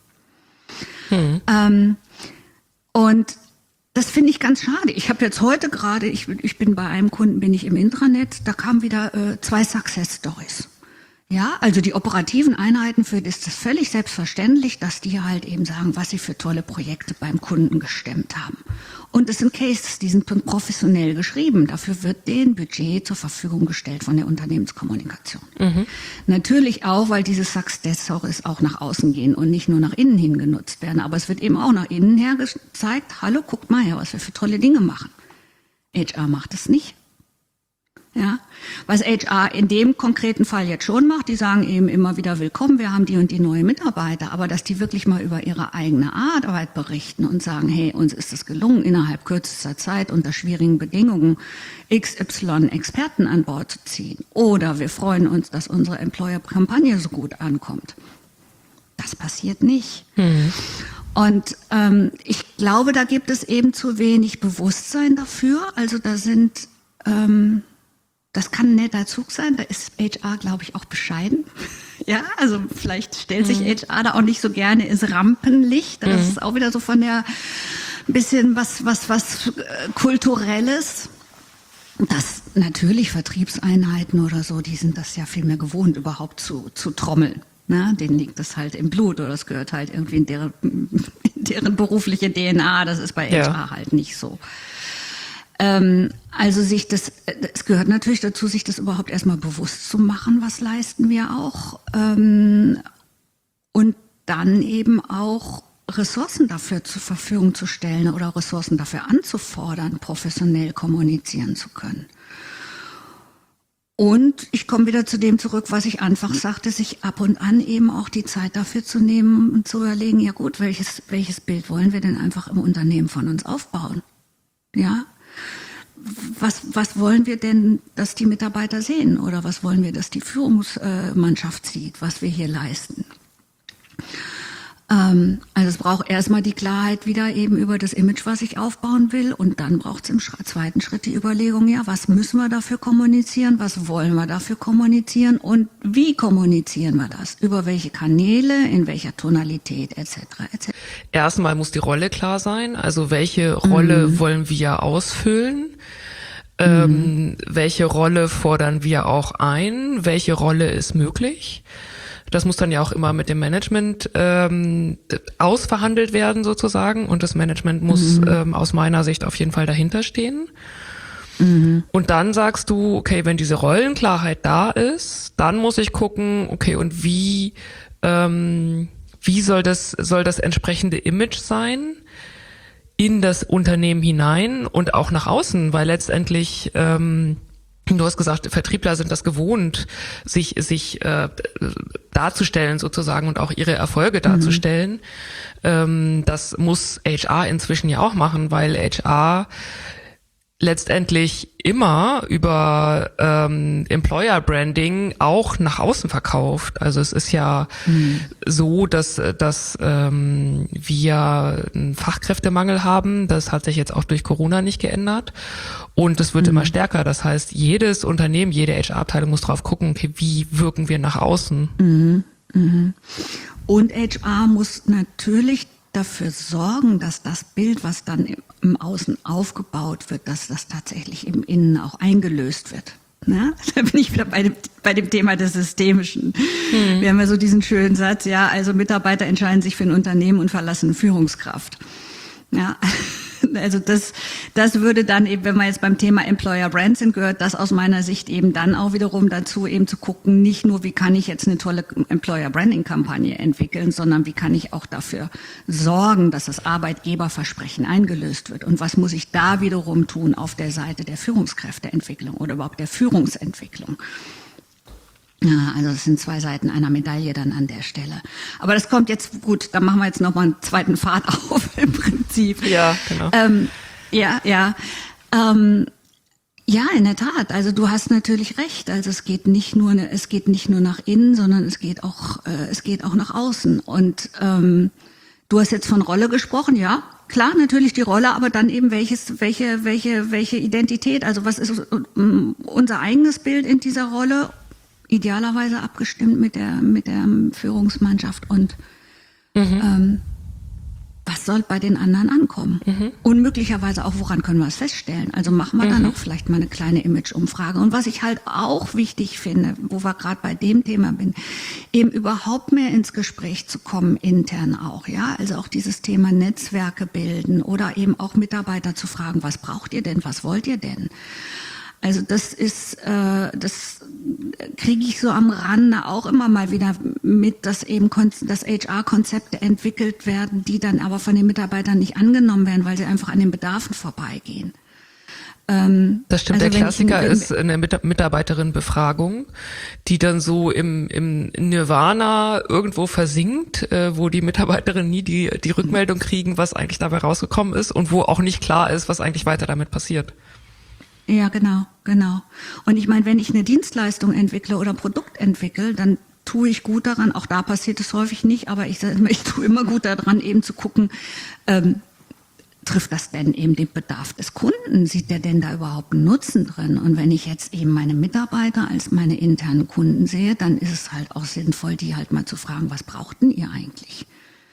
Hm. Ähm, und das finde ich ganz schade. Ich habe jetzt heute gerade, ich, ich bin bei einem Kunden, bin ich im Intranet, da kamen wieder äh, zwei Success Stories. Ja, also die operativen Einheiten, für die ist es völlig selbstverständlich, dass die halt eben sagen, was sie für tolle Projekte beim Kunden gestemmt haben. Und es sind Cases, die sind professionell geschrieben. Dafür wird denen Budget zur Verfügung gestellt von der Unternehmenskommunikation. Mhm. Natürlich auch, weil diese Success Stories auch nach außen gehen und nicht nur nach innen hin genutzt werden. Aber es wird eben auch nach innen her gezeigt, hallo, guckt mal her, was wir für tolle Dinge machen. H R macht es nicht. Ja, was H R in dem konkreten Fall jetzt schon macht, die sagen eben immer wieder willkommen, wir haben die und die neue Mitarbeiter, aber dass die wirklich mal über ihre eigene Arbeit berichten und sagen, hey, uns ist es gelungen, innerhalb kürzester Zeit unter schwierigen Bedingungen X Y Experten an Bord zu ziehen, oder wir freuen uns, dass unsere Employer-Kampagne so gut ankommt. Das passiert nicht. Mhm. Und ähm, ich glaube, da gibt es eben zu wenig Bewusstsein dafür. Also da sind ähm, das kann ein netter Zug sein, da ist H R, glaube ich, auch bescheiden. Ja, also vielleicht stellt sich mhm. H R da auch nicht so gerne ins Rampenlicht. Das mhm. ist auch wieder so von der bisschen was, was, was äh, Kulturelles. Das natürlich Vertriebseinheiten oder so, die sind das ja viel mehr gewohnt, überhaupt zu, zu trommeln. Na, denen liegt das halt im Blut oder das gehört halt irgendwie in deren, in deren berufliche D N A. Das ist bei ja. H R halt nicht so. Also sich das, es gehört natürlich dazu, sich das überhaupt erstmal bewusst zu machen, was leisten wir auch. Und dann eben auch Ressourcen dafür zur Verfügung zu stellen oder Ressourcen dafür anzufordern, professionell kommunizieren zu können. Und ich komme wieder zu dem zurück, was ich einfach sagte, sich ab und an eben auch die Zeit dafür zu nehmen und zu überlegen, ja gut, welches, welches Bild wollen wir denn einfach im Unternehmen von uns aufbauen? Ja? Was, was wollen wir denn, dass die Mitarbeiter sehen? Oder was wollen wir, dass die Führungsmannschaft sieht, was wir hier leisten? Ähm, also es braucht erstmal die Klarheit wieder eben über das Image, was ich aufbauen will. Und dann braucht es im zweiten Schritt die Überlegung, ja, was müssen wir dafür kommunizieren? Was wollen wir dafür kommunizieren? Und wie kommunizieren wir das? Über welche Kanäle, in welcher Tonalität, et cetera et cetera. Erstmal muss die Rolle klar sein. Also welche Rolle mhm. wollen wir ausfüllen? Ähm, mhm. Welche Rolle fordern wir auch ein? Welche Rolle ist möglich? Das muss dann ja auch immer mit dem Management ähm, ausverhandelt werden sozusagen, und das Management muss mhm. ähm, aus meiner Sicht auf jeden Fall dahinter stehen. Mhm. Und dann sagst du, okay, wenn diese Rollenklarheit da ist, dann muss ich gucken, okay, und wie ähm, wie soll das soll das entsprechende Image sein in das Unternehmen hinein und auch nach außen, weil letztendlich ähm, Du hast gesagt, Vertriebler sind das gewohnt, sich sich äh, darzustellen sozusagen und auch ihre Erfolge darzustellen. Mhm. Ähm, das muss H R inzwischen ja auch machen, weil H R letztendlich immer über ähm, Employer Branding auch nach außen verkauft. Also es ist ja mhm. so, dass dass ähm, wir einen Fachkräftemangel haben. Das hat sich jetzt auch durch Corona nicht geändert und es wird mhm. immer stärker. Das heißt, jedes Unternehmen, jede H R-Abteilung muss drauf gucken, okay, wie wirken wir nach außen. Mhm. Mhm. Und H R muss natürlich dafür sorgen, dass das Bild, was dann im Außen aufgebaut wird, dass das tatsächlich im Innen auch eingelöst wird. Ja, da bin ich wieder bei dem, bei dem Thema des Systemischen. Mhm. Wir haben ja so diesen schönen Satz, ja, also Mitarbeiter entscheiden sich für ein Unternehmen und verlassen eine Führungskraft. Ja, also das, das würde dann eben, wenn wir jetzt beim Thema Employer Brand sind, gehört das aus meiner Sicht eben dann auch wiederum dazu, eben zu gucken, nicht nur, wie kann ich jetzt eine tolle Employer Branding Kampagne entwickeln, sondern wie kann ich auch dafür sorgen, dass das Arbeitgeberversprechen eingelöst wird. Und was muss ich da wiederum tun auf der Seite der Führungskräfteentwicklung oder überhaupt der Führungsentwicklung? Ja, also das sind zwei Seiten einer Medaille dann an der Stelle. Aber das kommt jetzt, gut, da machen wir jetzt nochmal einen zweiten Pfad auf im Prinzip. Ja, genau. Ähm, ja, ja. Ähm, ja, in der Tat. Also du hast natürlich recht. Also es geht nicht nur, es geht nicht nur nach innen, sondern es geht auch, äh, es geht auch nach außen. Und ähm, du hast jetzt von Rolle gesprochen, ja. Klar, natürlich die Rolle, aber dann eben welches, welche, welche, welche Identität. Also was ist unser eigenes Bild in dieser Rolle? Idealerweise abgestimmt mit der mit der Führungsmannschaft und mhm. ähm, was soll bei den anderen ankommen? Mhm. Und möglicherweise auch, woran können wir es feststellen? Also machen wir mhm. dann auch vielleicht mal eine kleine Image-Umfrage. Und was ich halt auch wichtig finde, wo wir gerade bei dem Thema bin, eben überhaupt mehr ins Gespräch zu kommen, intern auch, ja. Also auch dieses Thema Netzwerke bilden oder eben auch Mitarbeiter zu fragen, was braucht ihr denn, was wollt ihr denn? Also das ist, äh, das kriege ich so am Rande auch immer mal wieder mit, dass eben dass H R-Konzepte entwickelt werden, die dann aber von den Mitarbeitern nicht angenommen werden, weil sie einfach an den Bedarfen vorbeigehen. Ähm, das stimmt, also der Klassiker ist eine Mitarbeiterinnenbefragung, die dann so im, im Nirvana irgendwo versinkt, äh, wo die Mitarbeiterinnen nie die, die Rückmeldung kriegen, was eigentlich dabei rausgekommen ist und wo auch nicht klar ist, was eigentlich weiter damit passiert. Ja, genau, genau. Und ich meine, wenn ich eine Dienstleistung entwickle oder ein Produkt entwickle, dann tue ich gut daran, auch da passiert es häufig nicht, aber ich, ich tue immer gut daran, eben zu gucken, ähm, trifft das denn eben den Bedarf des Kunden? Sieht der denn da überhaupt einen Nutzen drin? Und wenn ich jetzt eben meine Mitarbeiter als meine internen Kunden sehe, dann ist es halt auch sinnvoll, die halt mal zu fragen, was brauchten ihr eigentlich?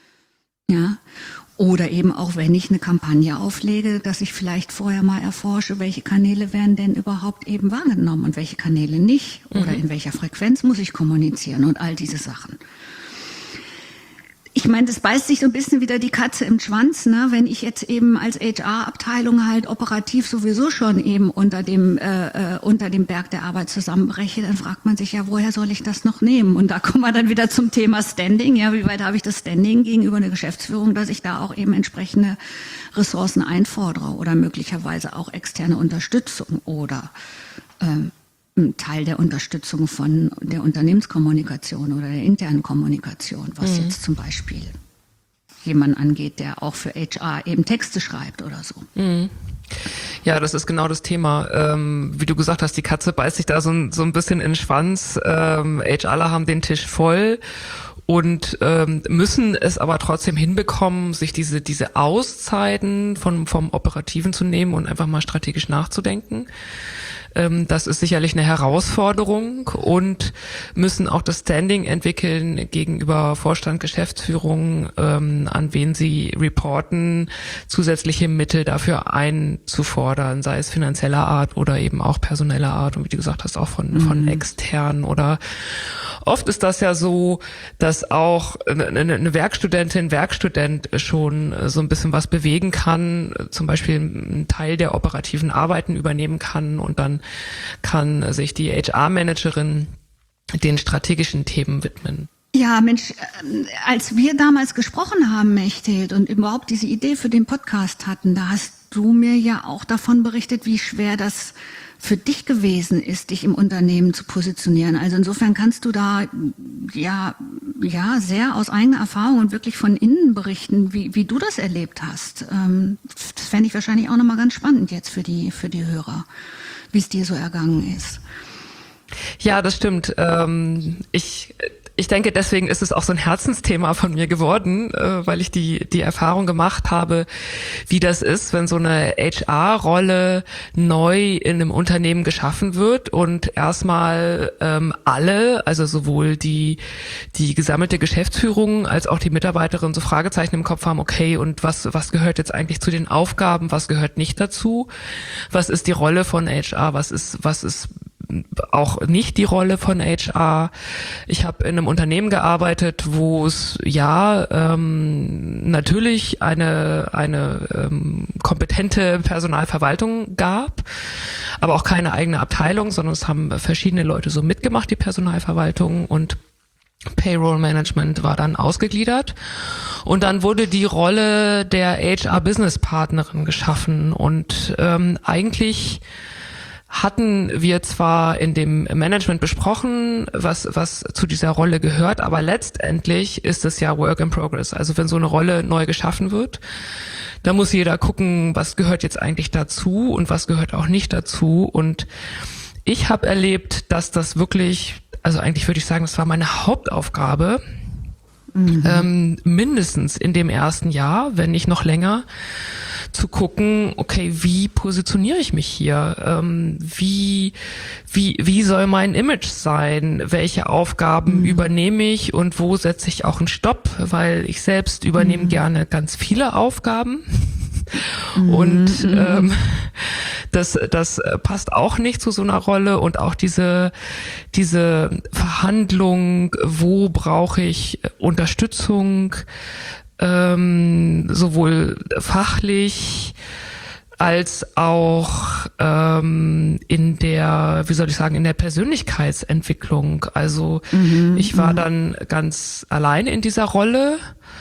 Ja. Oder eben auch, wenn ich eine Kampagne auflege, dass ich vielleicht vorher mal erforsche, welche Kanäle werden denn überhaupt eben wahrgenommen und welche Kanäle nicht. Oder mhm. in welcher Frequenz muss ich kommunizieren und all diese Sachen. Ich meine, das beißt sich so ein bisschen wieder die Katze im Schwanz, ne? Wenn ich jetzt eben als H R-Abteilung halt operativ sowieso schon eben unter dem äh, äh, unter dem Berg der Arbeit zusammenbreche, dann fragt man sich ja, woher soll ich das noch nehmen? Und da kommen wir dann wieder zum Thema Standing. Ja, wie weit habe ich das Standing gegenüber einer Geschäftsführung, dass ich da auch eben entsprechende Ressourcen einfordere oder möglicherweise auch externe Unterstützung oder ähm, ein Teil der Unterstützung von der Unternehmenskommunikation oder der internen Kommunikation, was mhm. jetzt zum Beispiel jemanden angeht, der auch für H R eben Texte schreibt oder so. Mhm. Ja, das ist genau das Thema. Ähm, wie du gesagt hast, die Katze beißt sich da so ein, so ein bisschen in den Schwanz. Ähm, HRler haben den Tisch voll und ähm, müssen es aber trotzdem hinbekommen, sich diese diese Auszeiten von, vom Operativen zu nehmen und einfach mal strategisch nachzudenken. Das ist sicherlich eine Herausforderung und müssen auch das Standing entwickeln gegenüber Vorstand, Geschäftsführung, ähm, an wen sie reporten, zusätzliche Mittel dafür einzufordern, sei es finanzieller Art oder eben auch personeller Art und wie du gesagt hast, auch von, mhm. von extern oder oft ist das ja so, dass auch eine, eine Werkstudentin, Werkstudent schon so ein bisschen was bewegen kann, zum Beispiel einen Teil der operativen Arbeiten übernehmen kann und dann kann sich die H R-Managerin den strategischen Themen widmen. Ja, Mensch, als wir damals gesprochen haben, Mechthild, und überhaupt diese Idee für den Podcast hatten, da hast du mir ja auch davon berichtet, wie schwer das für dich gewesen ist, dich im Unternehmen zu positionieren. Also insofern kannst du da ja ja sehr aus eigener Erfahrung und wirklich von innen berichten, wie wie du das erlebt hast. Ähm, das fände ich wahrscheinlich auch nochmal ganz spannend jetzt für die für die Hörer, wie es dir so ergangen ist. Ja, das stimmt. Ähm, ich Ich denke, deswegen ist es auch so ein Herzensthema von mir geworden, äh, weil ich die die Erfahrung gemacht habe, wie das ist, wenn so eine H R-Rolle neu in einem Unternehmen geschaffen wird und erstmal ähm, alle, also sowohl die die gesammelte Geschäftsführung als auch die Mitarbeiterinnen so Fragezeichen im Kopf haben, okay, und was was gehört jetzt eigentlich zu den Aufgaben, was gehört nicht dazu? Was ist die Rolle von H R? Was ist was ist auch nicht die Rolle von H R. Ich habe in einem Unternehmen gearbeitet, wo es ja ähm, natürlich eine eine ähm, kompetente Personalverwaltung gab, aber auch keine eigene Abteilung, sondern es haben verschiedene Leute so mitgemacht, die Personalverwaltung, und Payroll Management war dann ausgegliedert. Und dann wurde die Rolle der H R-Business-Partnerin geschaffen und ähm, eigentlich hatten wir zwar in dem Management besprochen, was was zu dieser Rolle gehört, aber letztendlich ist es ja Work in Progress. Also wenn so eine Rolle neu geschaffen wird, da muss jeder gucken, was gehört jetzt eigentlich dazu und was gehört auch nicht dazu. Und ich habe erlebt, dass das wirklich, also eigentlich würde ich sagen, das war meine Hauptaufgabe, mhm. ähm, mindestens in dem ersten Jahr, wenn nicht noch länger, zu gucken, okay, wie positioniere ich mich hier? Ähm, wie, wie, wie soll mein Image sein? Welche Aufgaben mhm. übernehme ich und wo setze ich auch einen Stopp? Weil ich selbst übernehme mhm. gerne ganz viele Aufgaben. Mhm. Und ähm, das, das passt auch nicht zu so einer Rolle. Und auch diese, diese Verhandlung, wo brauche ich Unterstützung, Ähm, sowohl fachlich als auch ähm, in der, wie soll ich sagen, in der Persönlichkeitsentwicklung. Also mhm, ich war m- dann ganz alleine in dieser Rolle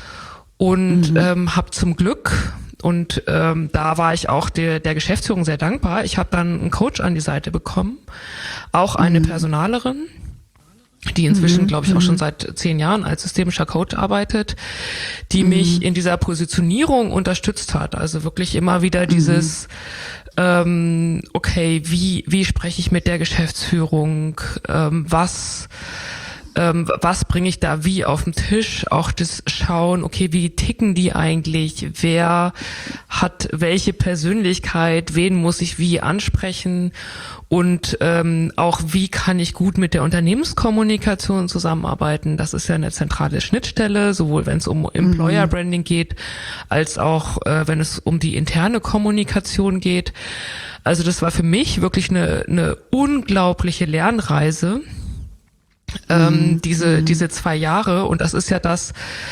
und mhm. ähm, habe zum Glück, und ähm, da war ich auch der, der Geschäftsführung sehr dankbar, ich habe dann einen Coach an die Seite bekommen, auch eine mhm. Personalerin, die inzwischen, mhm, glaube ich, auch schon seit zehn Jahren als systemischer Coach arbeitet, die mhm. mich in dieser Positionierung unterstützt hat. Also wirklich immer wieder dieses, mhm. ähm, okay, wie wie spreche ich mit der Geschäftsführung, ähm, was ähm, was bringe ich da wie auf den Tisch, auch das Schauen, okay, wie ticken die eigentlich, wer hat welche Persönlichkeit, wen muss ich wie ansprechen, und ähm, auch wie kann ich gut mit der Unternehmenskommunikation zusammenarbeiten. Das ist ja eine zentrale Schnittstelle, sowohl wenn es um Employer Branding geht, als auch äh, wenn es um die interne Kommunikation geht. Also das war für mich wirklich eine, eine unglaubliche Lernreise. Ähm, mhm. diese diese zwei Jahre, und das ist ja das,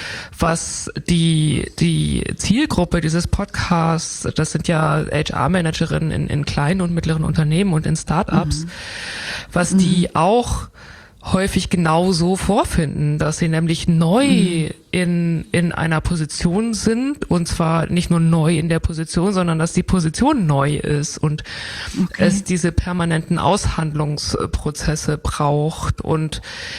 was die die Zielgruppe dieses Podcasts, das sind ja H R-Managerinnen in, in kleinen und mittleren Unternehmen und in Startups, mhm. was mhm. die auch häufig genau so vorfinden, dass sie nämlich neu mhm. in in einer Position sind, und zwar nicht nur neu in der Position, sondern dass die Position neu ist und okay. es diese permanenten Aushandlungsprozesse braucht. Und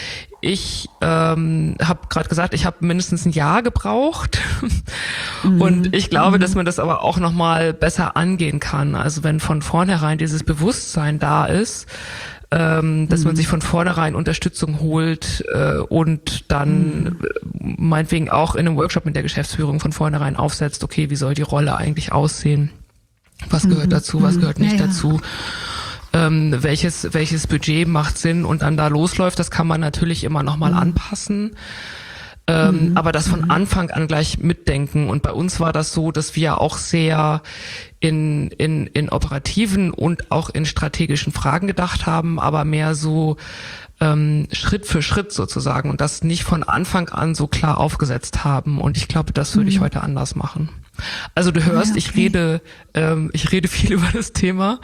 ich ähm, habe gerade gesagt, ich habe mindestens ein Jahr gebraucht mhm. und ich glaube, mhm. dass man das aber auch nochmal besser angehen kann. Also wenn von vornherein dieses Bewusstsein da ist, Ähm, dass mhm. man sich von vornherein Unterstützung holt äh, und dann mhm. meinetwegen auch in einem Workshop mit der Geschäftsführung von vornherein aufsetzt, okay, wie soll die Rolle eigentlich aussehen? Was mhm. gehört dazu, was gehört nicht ja, ja. dazu? Ähm, welches, welches Budget macht Sinn und dann da losläuft, das kann man natürlich immer nochmal mhm. anpassen. Ähm, mhm. Aber das von Anfang an gleich mitdenken. Und bei uns war das so, dass wir auch sehr in, in, in operativen und auch in strategischen Fragen gedacht haben, aber mehr so ähm, Schritt für Schritt sozusagen, und das nicht von Anfang an so klar aufgesetzt haben. Und ich glaube, das würde mhm. ich heute anders machen. Also du hörst, ja, okay. ich rede, ähm, ich rede viel über das Thema,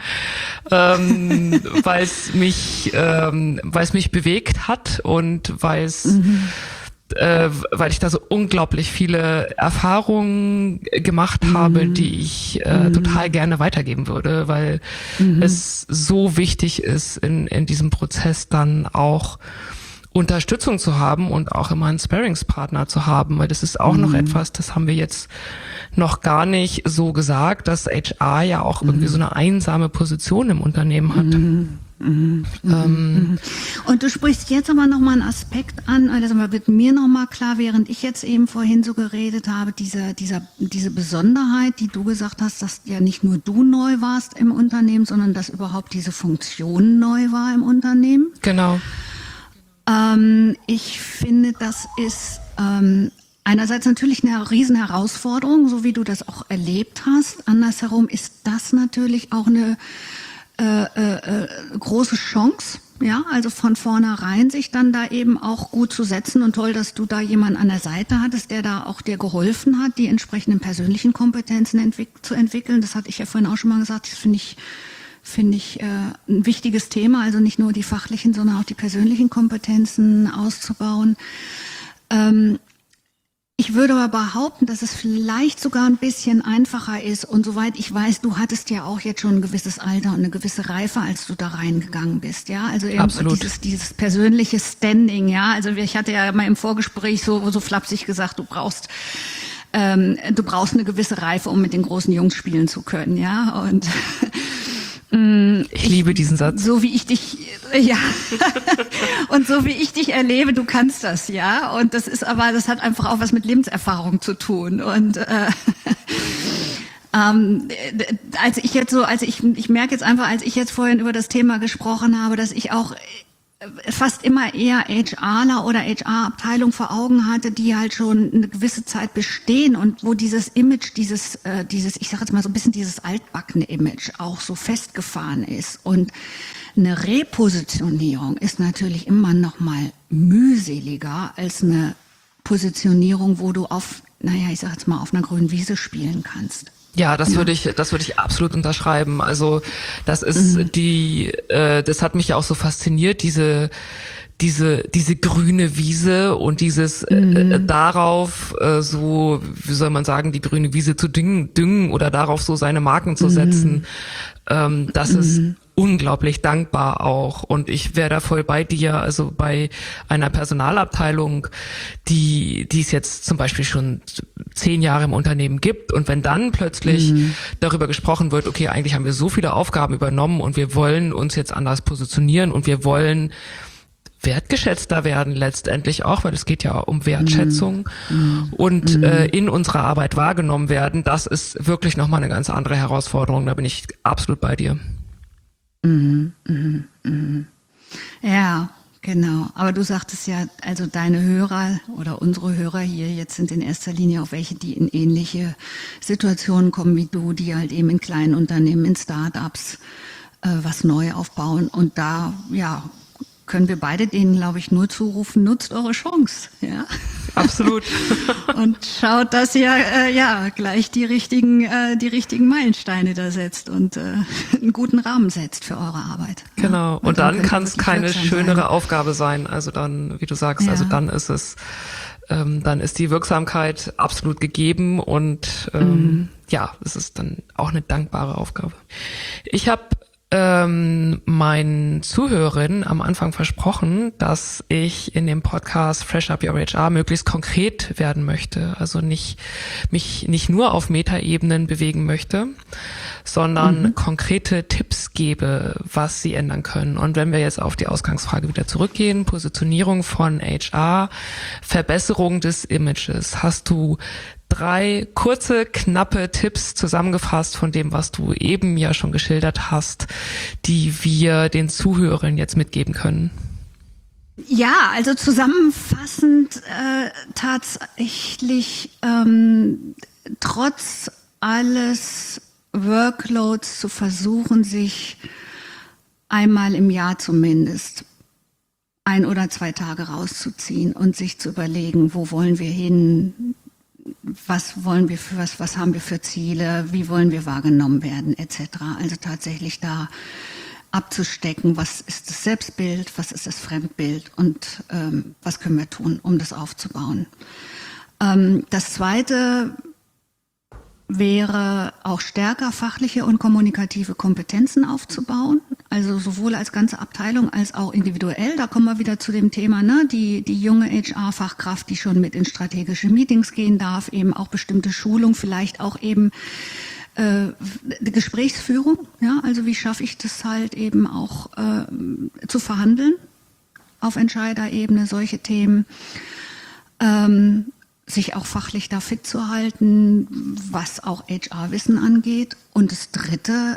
ähm, weil es mich, ähm, weil es mich bewegt hat und weil es mhm. äh, weil ich da so unglaublich viele Erfahrungen gemacht mhm. habe, die ich äh, mhm. total gerne weitergeben würde, weil mhm. es so wichtig ist, in, in diesem Prozess dann auch Unterstützung zu haben und auch immer einen Sparringspartner zu haben, weil das ist auch mhm. noch etwas, das haben wir jetzt noch gar nicht so gesagt, dass H R ja auch mhm. irgendwie so eine einsame Position im Unternehmen hat. Mhm. Mhm. Ähm. Und du sprichst jetzt aber nochmal einen Aspekt an, also wird mir nochmal klar, während ich jetzt eben vorhin so geredet habe, diese, dieser, diese Besonderheit, die du gesagt hast, dass ja nicht nur du neu warst im Unternehmen, sondern dass überhaupt diese Funktion neu war im Unternehmen. Genau. Ähm, ich finde, das ist ähm, einerseits natürlich eine riesen Herausforderung, so wie du das auch erlebt hast. Andersherum ist das natürlich auch eine Äh, äh, große Chance, ja, also von vornherein sich dann da eben auch gut zu setzen und toll, dass du da jemanden an der Seite hattest, der da auch dir geholfen hat, die entsprechenden persönlichen Kompetenzen entwick- zu entwickeln. Das hatte ich ja vorhin auch schon mal gesagt, das finde ich, finde ich äh, ein wichtiges Thema, also nicht nur die fachlichen, sondern auch die persönlichen Kompetenzen auszubauen. Ähm, Ich würde aber behaupten, dass es vielleicht sogar ein bisschen einfacher ist. Und soweit ich weiß, du hattest ja auch jetzt schon ein gewisses Alter und eine gewisse Reife, als du da reingegangen bist, ja. Also Absolut. dieses, dieses persönliche Standing, ja. Also ich hatte ja mal im Vorgespräch so, so flapsig gesagt, du brauchst, ähm, du brauchst eine gewisse Reife, um mit den großen Jungs spielen zu können, ja. Und ich liebe diesen Satz. So wie ich dich, ja, und so wie ich dich erlebe, du kannst das, ja. Und das ist aber, das hat einfach auch was mit Lebenserfahrung zu tun. Und äh, ähm, als ich jetzt so, als ich, ich merke jetzt einfach, als ich jetzt vorhin über das Thema gesprochen habe, dass ich auch fast immer eher HRler oder H R-Abteilung vor Augen hatte, die halt schon eine gewisse Zeit bestehen und wo dieses Image, dieses, äh, dieses, ich sage jetzt mal so ein bisschen dieses altbackene Image auch so festgefahren ist. Und eine Repositionierung ist natürlich immer noch mal mühseliger als eine Positionierung, wo du auf, naja, ich sage jetzt mal, auf einer grünen Wiese spielen kannst. Ja, das würde ich, das würde ich absolut unterschreiben. Also das ist mhm. die, äh, das hat mich ja auch so fasziniert, diese, diese, diese grüne Wiese und dieses mhm. äh, darauf äh, so, wie soll man sagen, die grüne Wiese zu düngen, düngen oder darauf so seine Marken zu setzen. Mhm. Ähm, das mhm. ist unglaublich dankbar auch. Und ich wäre da voll bei dir, also bei einer Personalabteilung, die, die es jetzt zum Beispiel schon zehn Jahre im Unternehmen gibt. Und wenn dann plötzlich mhm. darüber gesprochen wird, okay, eigentlich haben wir so viele Aufgaben übernommen und wir wollen uns jetzt anders positionieren und wir wollen wertgeschätzter werden letztendlich auch, weil es geht ja um Wertschätzung mhm. und mhm. äh, in unserer Arbeit wahrgenommen werden, das ist wirklich nochmal eine ganz andere Herausforderung. Da bin ich absolut bei dir. Mhm, mhm, mhm. Ja, genau. Aber du sagtest ja, also deine Hörer oder unsere Hörer hier jetzt sind in erster Linie auch welche, die in ähnliche Situationen kommen wie du, die halt eben in kleinen Unternehmen, in Start-ups äh, was neu aufbauen. Und da, ja, können wir beide denen, glaube ich, nur zurufen, nutzt eure Chance, ja. Absolut. Und schaut, dass ihr äh, ja gleich die richtigen, äh, die richtigen Meilensteine da setzt und äh, einen guten Rahmen setzt für eure Arbeit. Genau. Ja? Und, und dann, dann kann es keine schönere sein. Aufgabe sein. Also dann, wie du sagst, ja. also dann ist es, ähm, dann ist die Wirksamkeit absolut gegeben und ähm, mhm. ja, es ist dann auch eine dankbare Aufgabe. Ich habe ähm, meinen Zuhörerinnen am Anfang versprochen, dass ich in dem Podcast Fresh Up Your H R möglichst konkret werden möchte. Also nicht mich nicht nur auf Metaebenen bewegen möchte, sondern mhm. konkrete Tipps gebe, was sie ändern können. Und wenn wir jetzt auf die Ausgangsfrage wieder zurückgehen, Positionierung von H R, Verbesserung des Images, hast du drei kurze, knappe Tipps zusammengefasst von dem, was du eben ja schon geschildert hast, die wir den Zuhörern jetzt mitgeben können? Ja, also zusammenfassend äh, tatsächlich ähm, trotz alles Workloads zu versuchen, sich einmal im Jahr zumindest ein oder zwei Tage rauszuziehen und sich zu überlegen, wo wollen wir hin, was wollen wir für was, was haben wir für Ziele, wie wollen wir wahrgenommen werden, et cetera. Also tatsächlich da abzustecken, was ist das Selbstbild, was ist das Fremdbild und ähm, was können wir tun, um das aufzubauen. Ähm, das Zweite wäre auch stärker fachliche und kommunikative Kompetenzen aufzubauen, also sowohl als ganze Abteilung als auch individuell. Da kommen wir wieder zu dem Thema, ne? die, die junge H R-Fachkraft, die schon mit in strategische Meetings gehen darf, eben auch bestimmte Schulung, vielleicht auch eben äh, die Gesprächsführung, ja, also wie schaffe ich das halt eben auch äh, zu verhandeln auf Entscheiderebene, solche Themen. Ähm, sich auch fachlich da fit zu halten, was auch H R-Wissen angeht. Und das Dritte,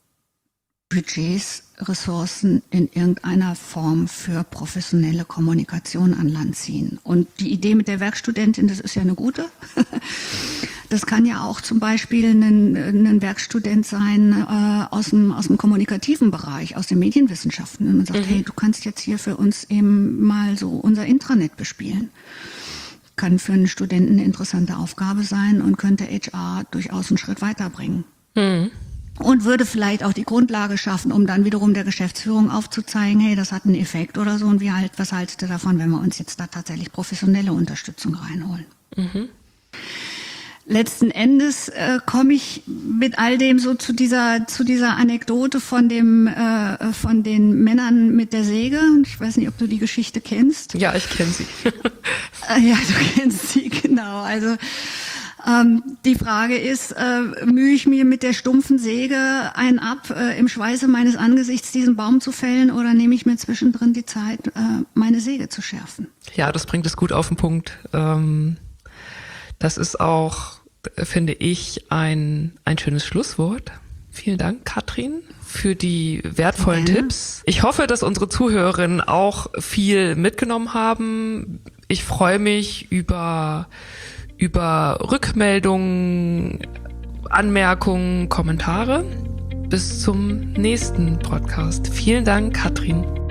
Budgets, Ressourcen in irgendeiner Form für professionelle Kommunikation an Land ziehen. Und die Idee mit der Werkstudentin, das ist ja eine gute. Das kann ja auch zum Beispiel ein, ein Werkstudent sein äh, aus, dem, aus dem kommunikativen Bereich, aus den Medienwissenschaften. Und man sagt, mhm. hey, du kannst jetzt hier für uns eben mal so unser Intranet bespielen. Kann für einen Studenten eine interessante Aufgabe sein und könnte H R durchaus einen Schritt weiterbringen. Mhm. Und würde vielleicht auch die Grundlage schaffen, um dann wiederum der Geschäftsführung aufzuzeigen, hey, das hat einen Effekt oder so und wie halt, was haltet ihr davon, wenn wir uns jetzt da tatsächlich professionelle Unterstützung reinholen. Mhm. Letzten Endes äh, komme ich mit all dem so zu dieser zu dieser Anekdote von dem äh, von den Männern mit der Säge. Ich weiß nicht, ob du die Geschichte kennst. Ja, ich kenne sie. äh, ja, du kennst sie, genau. Also ähm, die Frage ist, äh, mühe ich mir mit der stumpfen Säge ein ab, äh, im Schweiße meines Angesichts diesen Baum zu fällen, oder nehme ich mir zwischendrin die Zeit, äh, meine Säge zu schärfen? Ja, das bringt es gut auf den Punkt. Ähm Das ist auch, finde ich, ein, ein schönes Schlusswort. Vielen Dank, Katrin, für die wertvollen ja. Tipps. Ich hoffe, dass unsere Zuhörerinnen auch viel mitgenommen haben. Ich freue mich über, über Rückmeldungen, Anmerkungen, Kommentare. Bis zum nächsten Podcast. Vielen Dank, Katrin.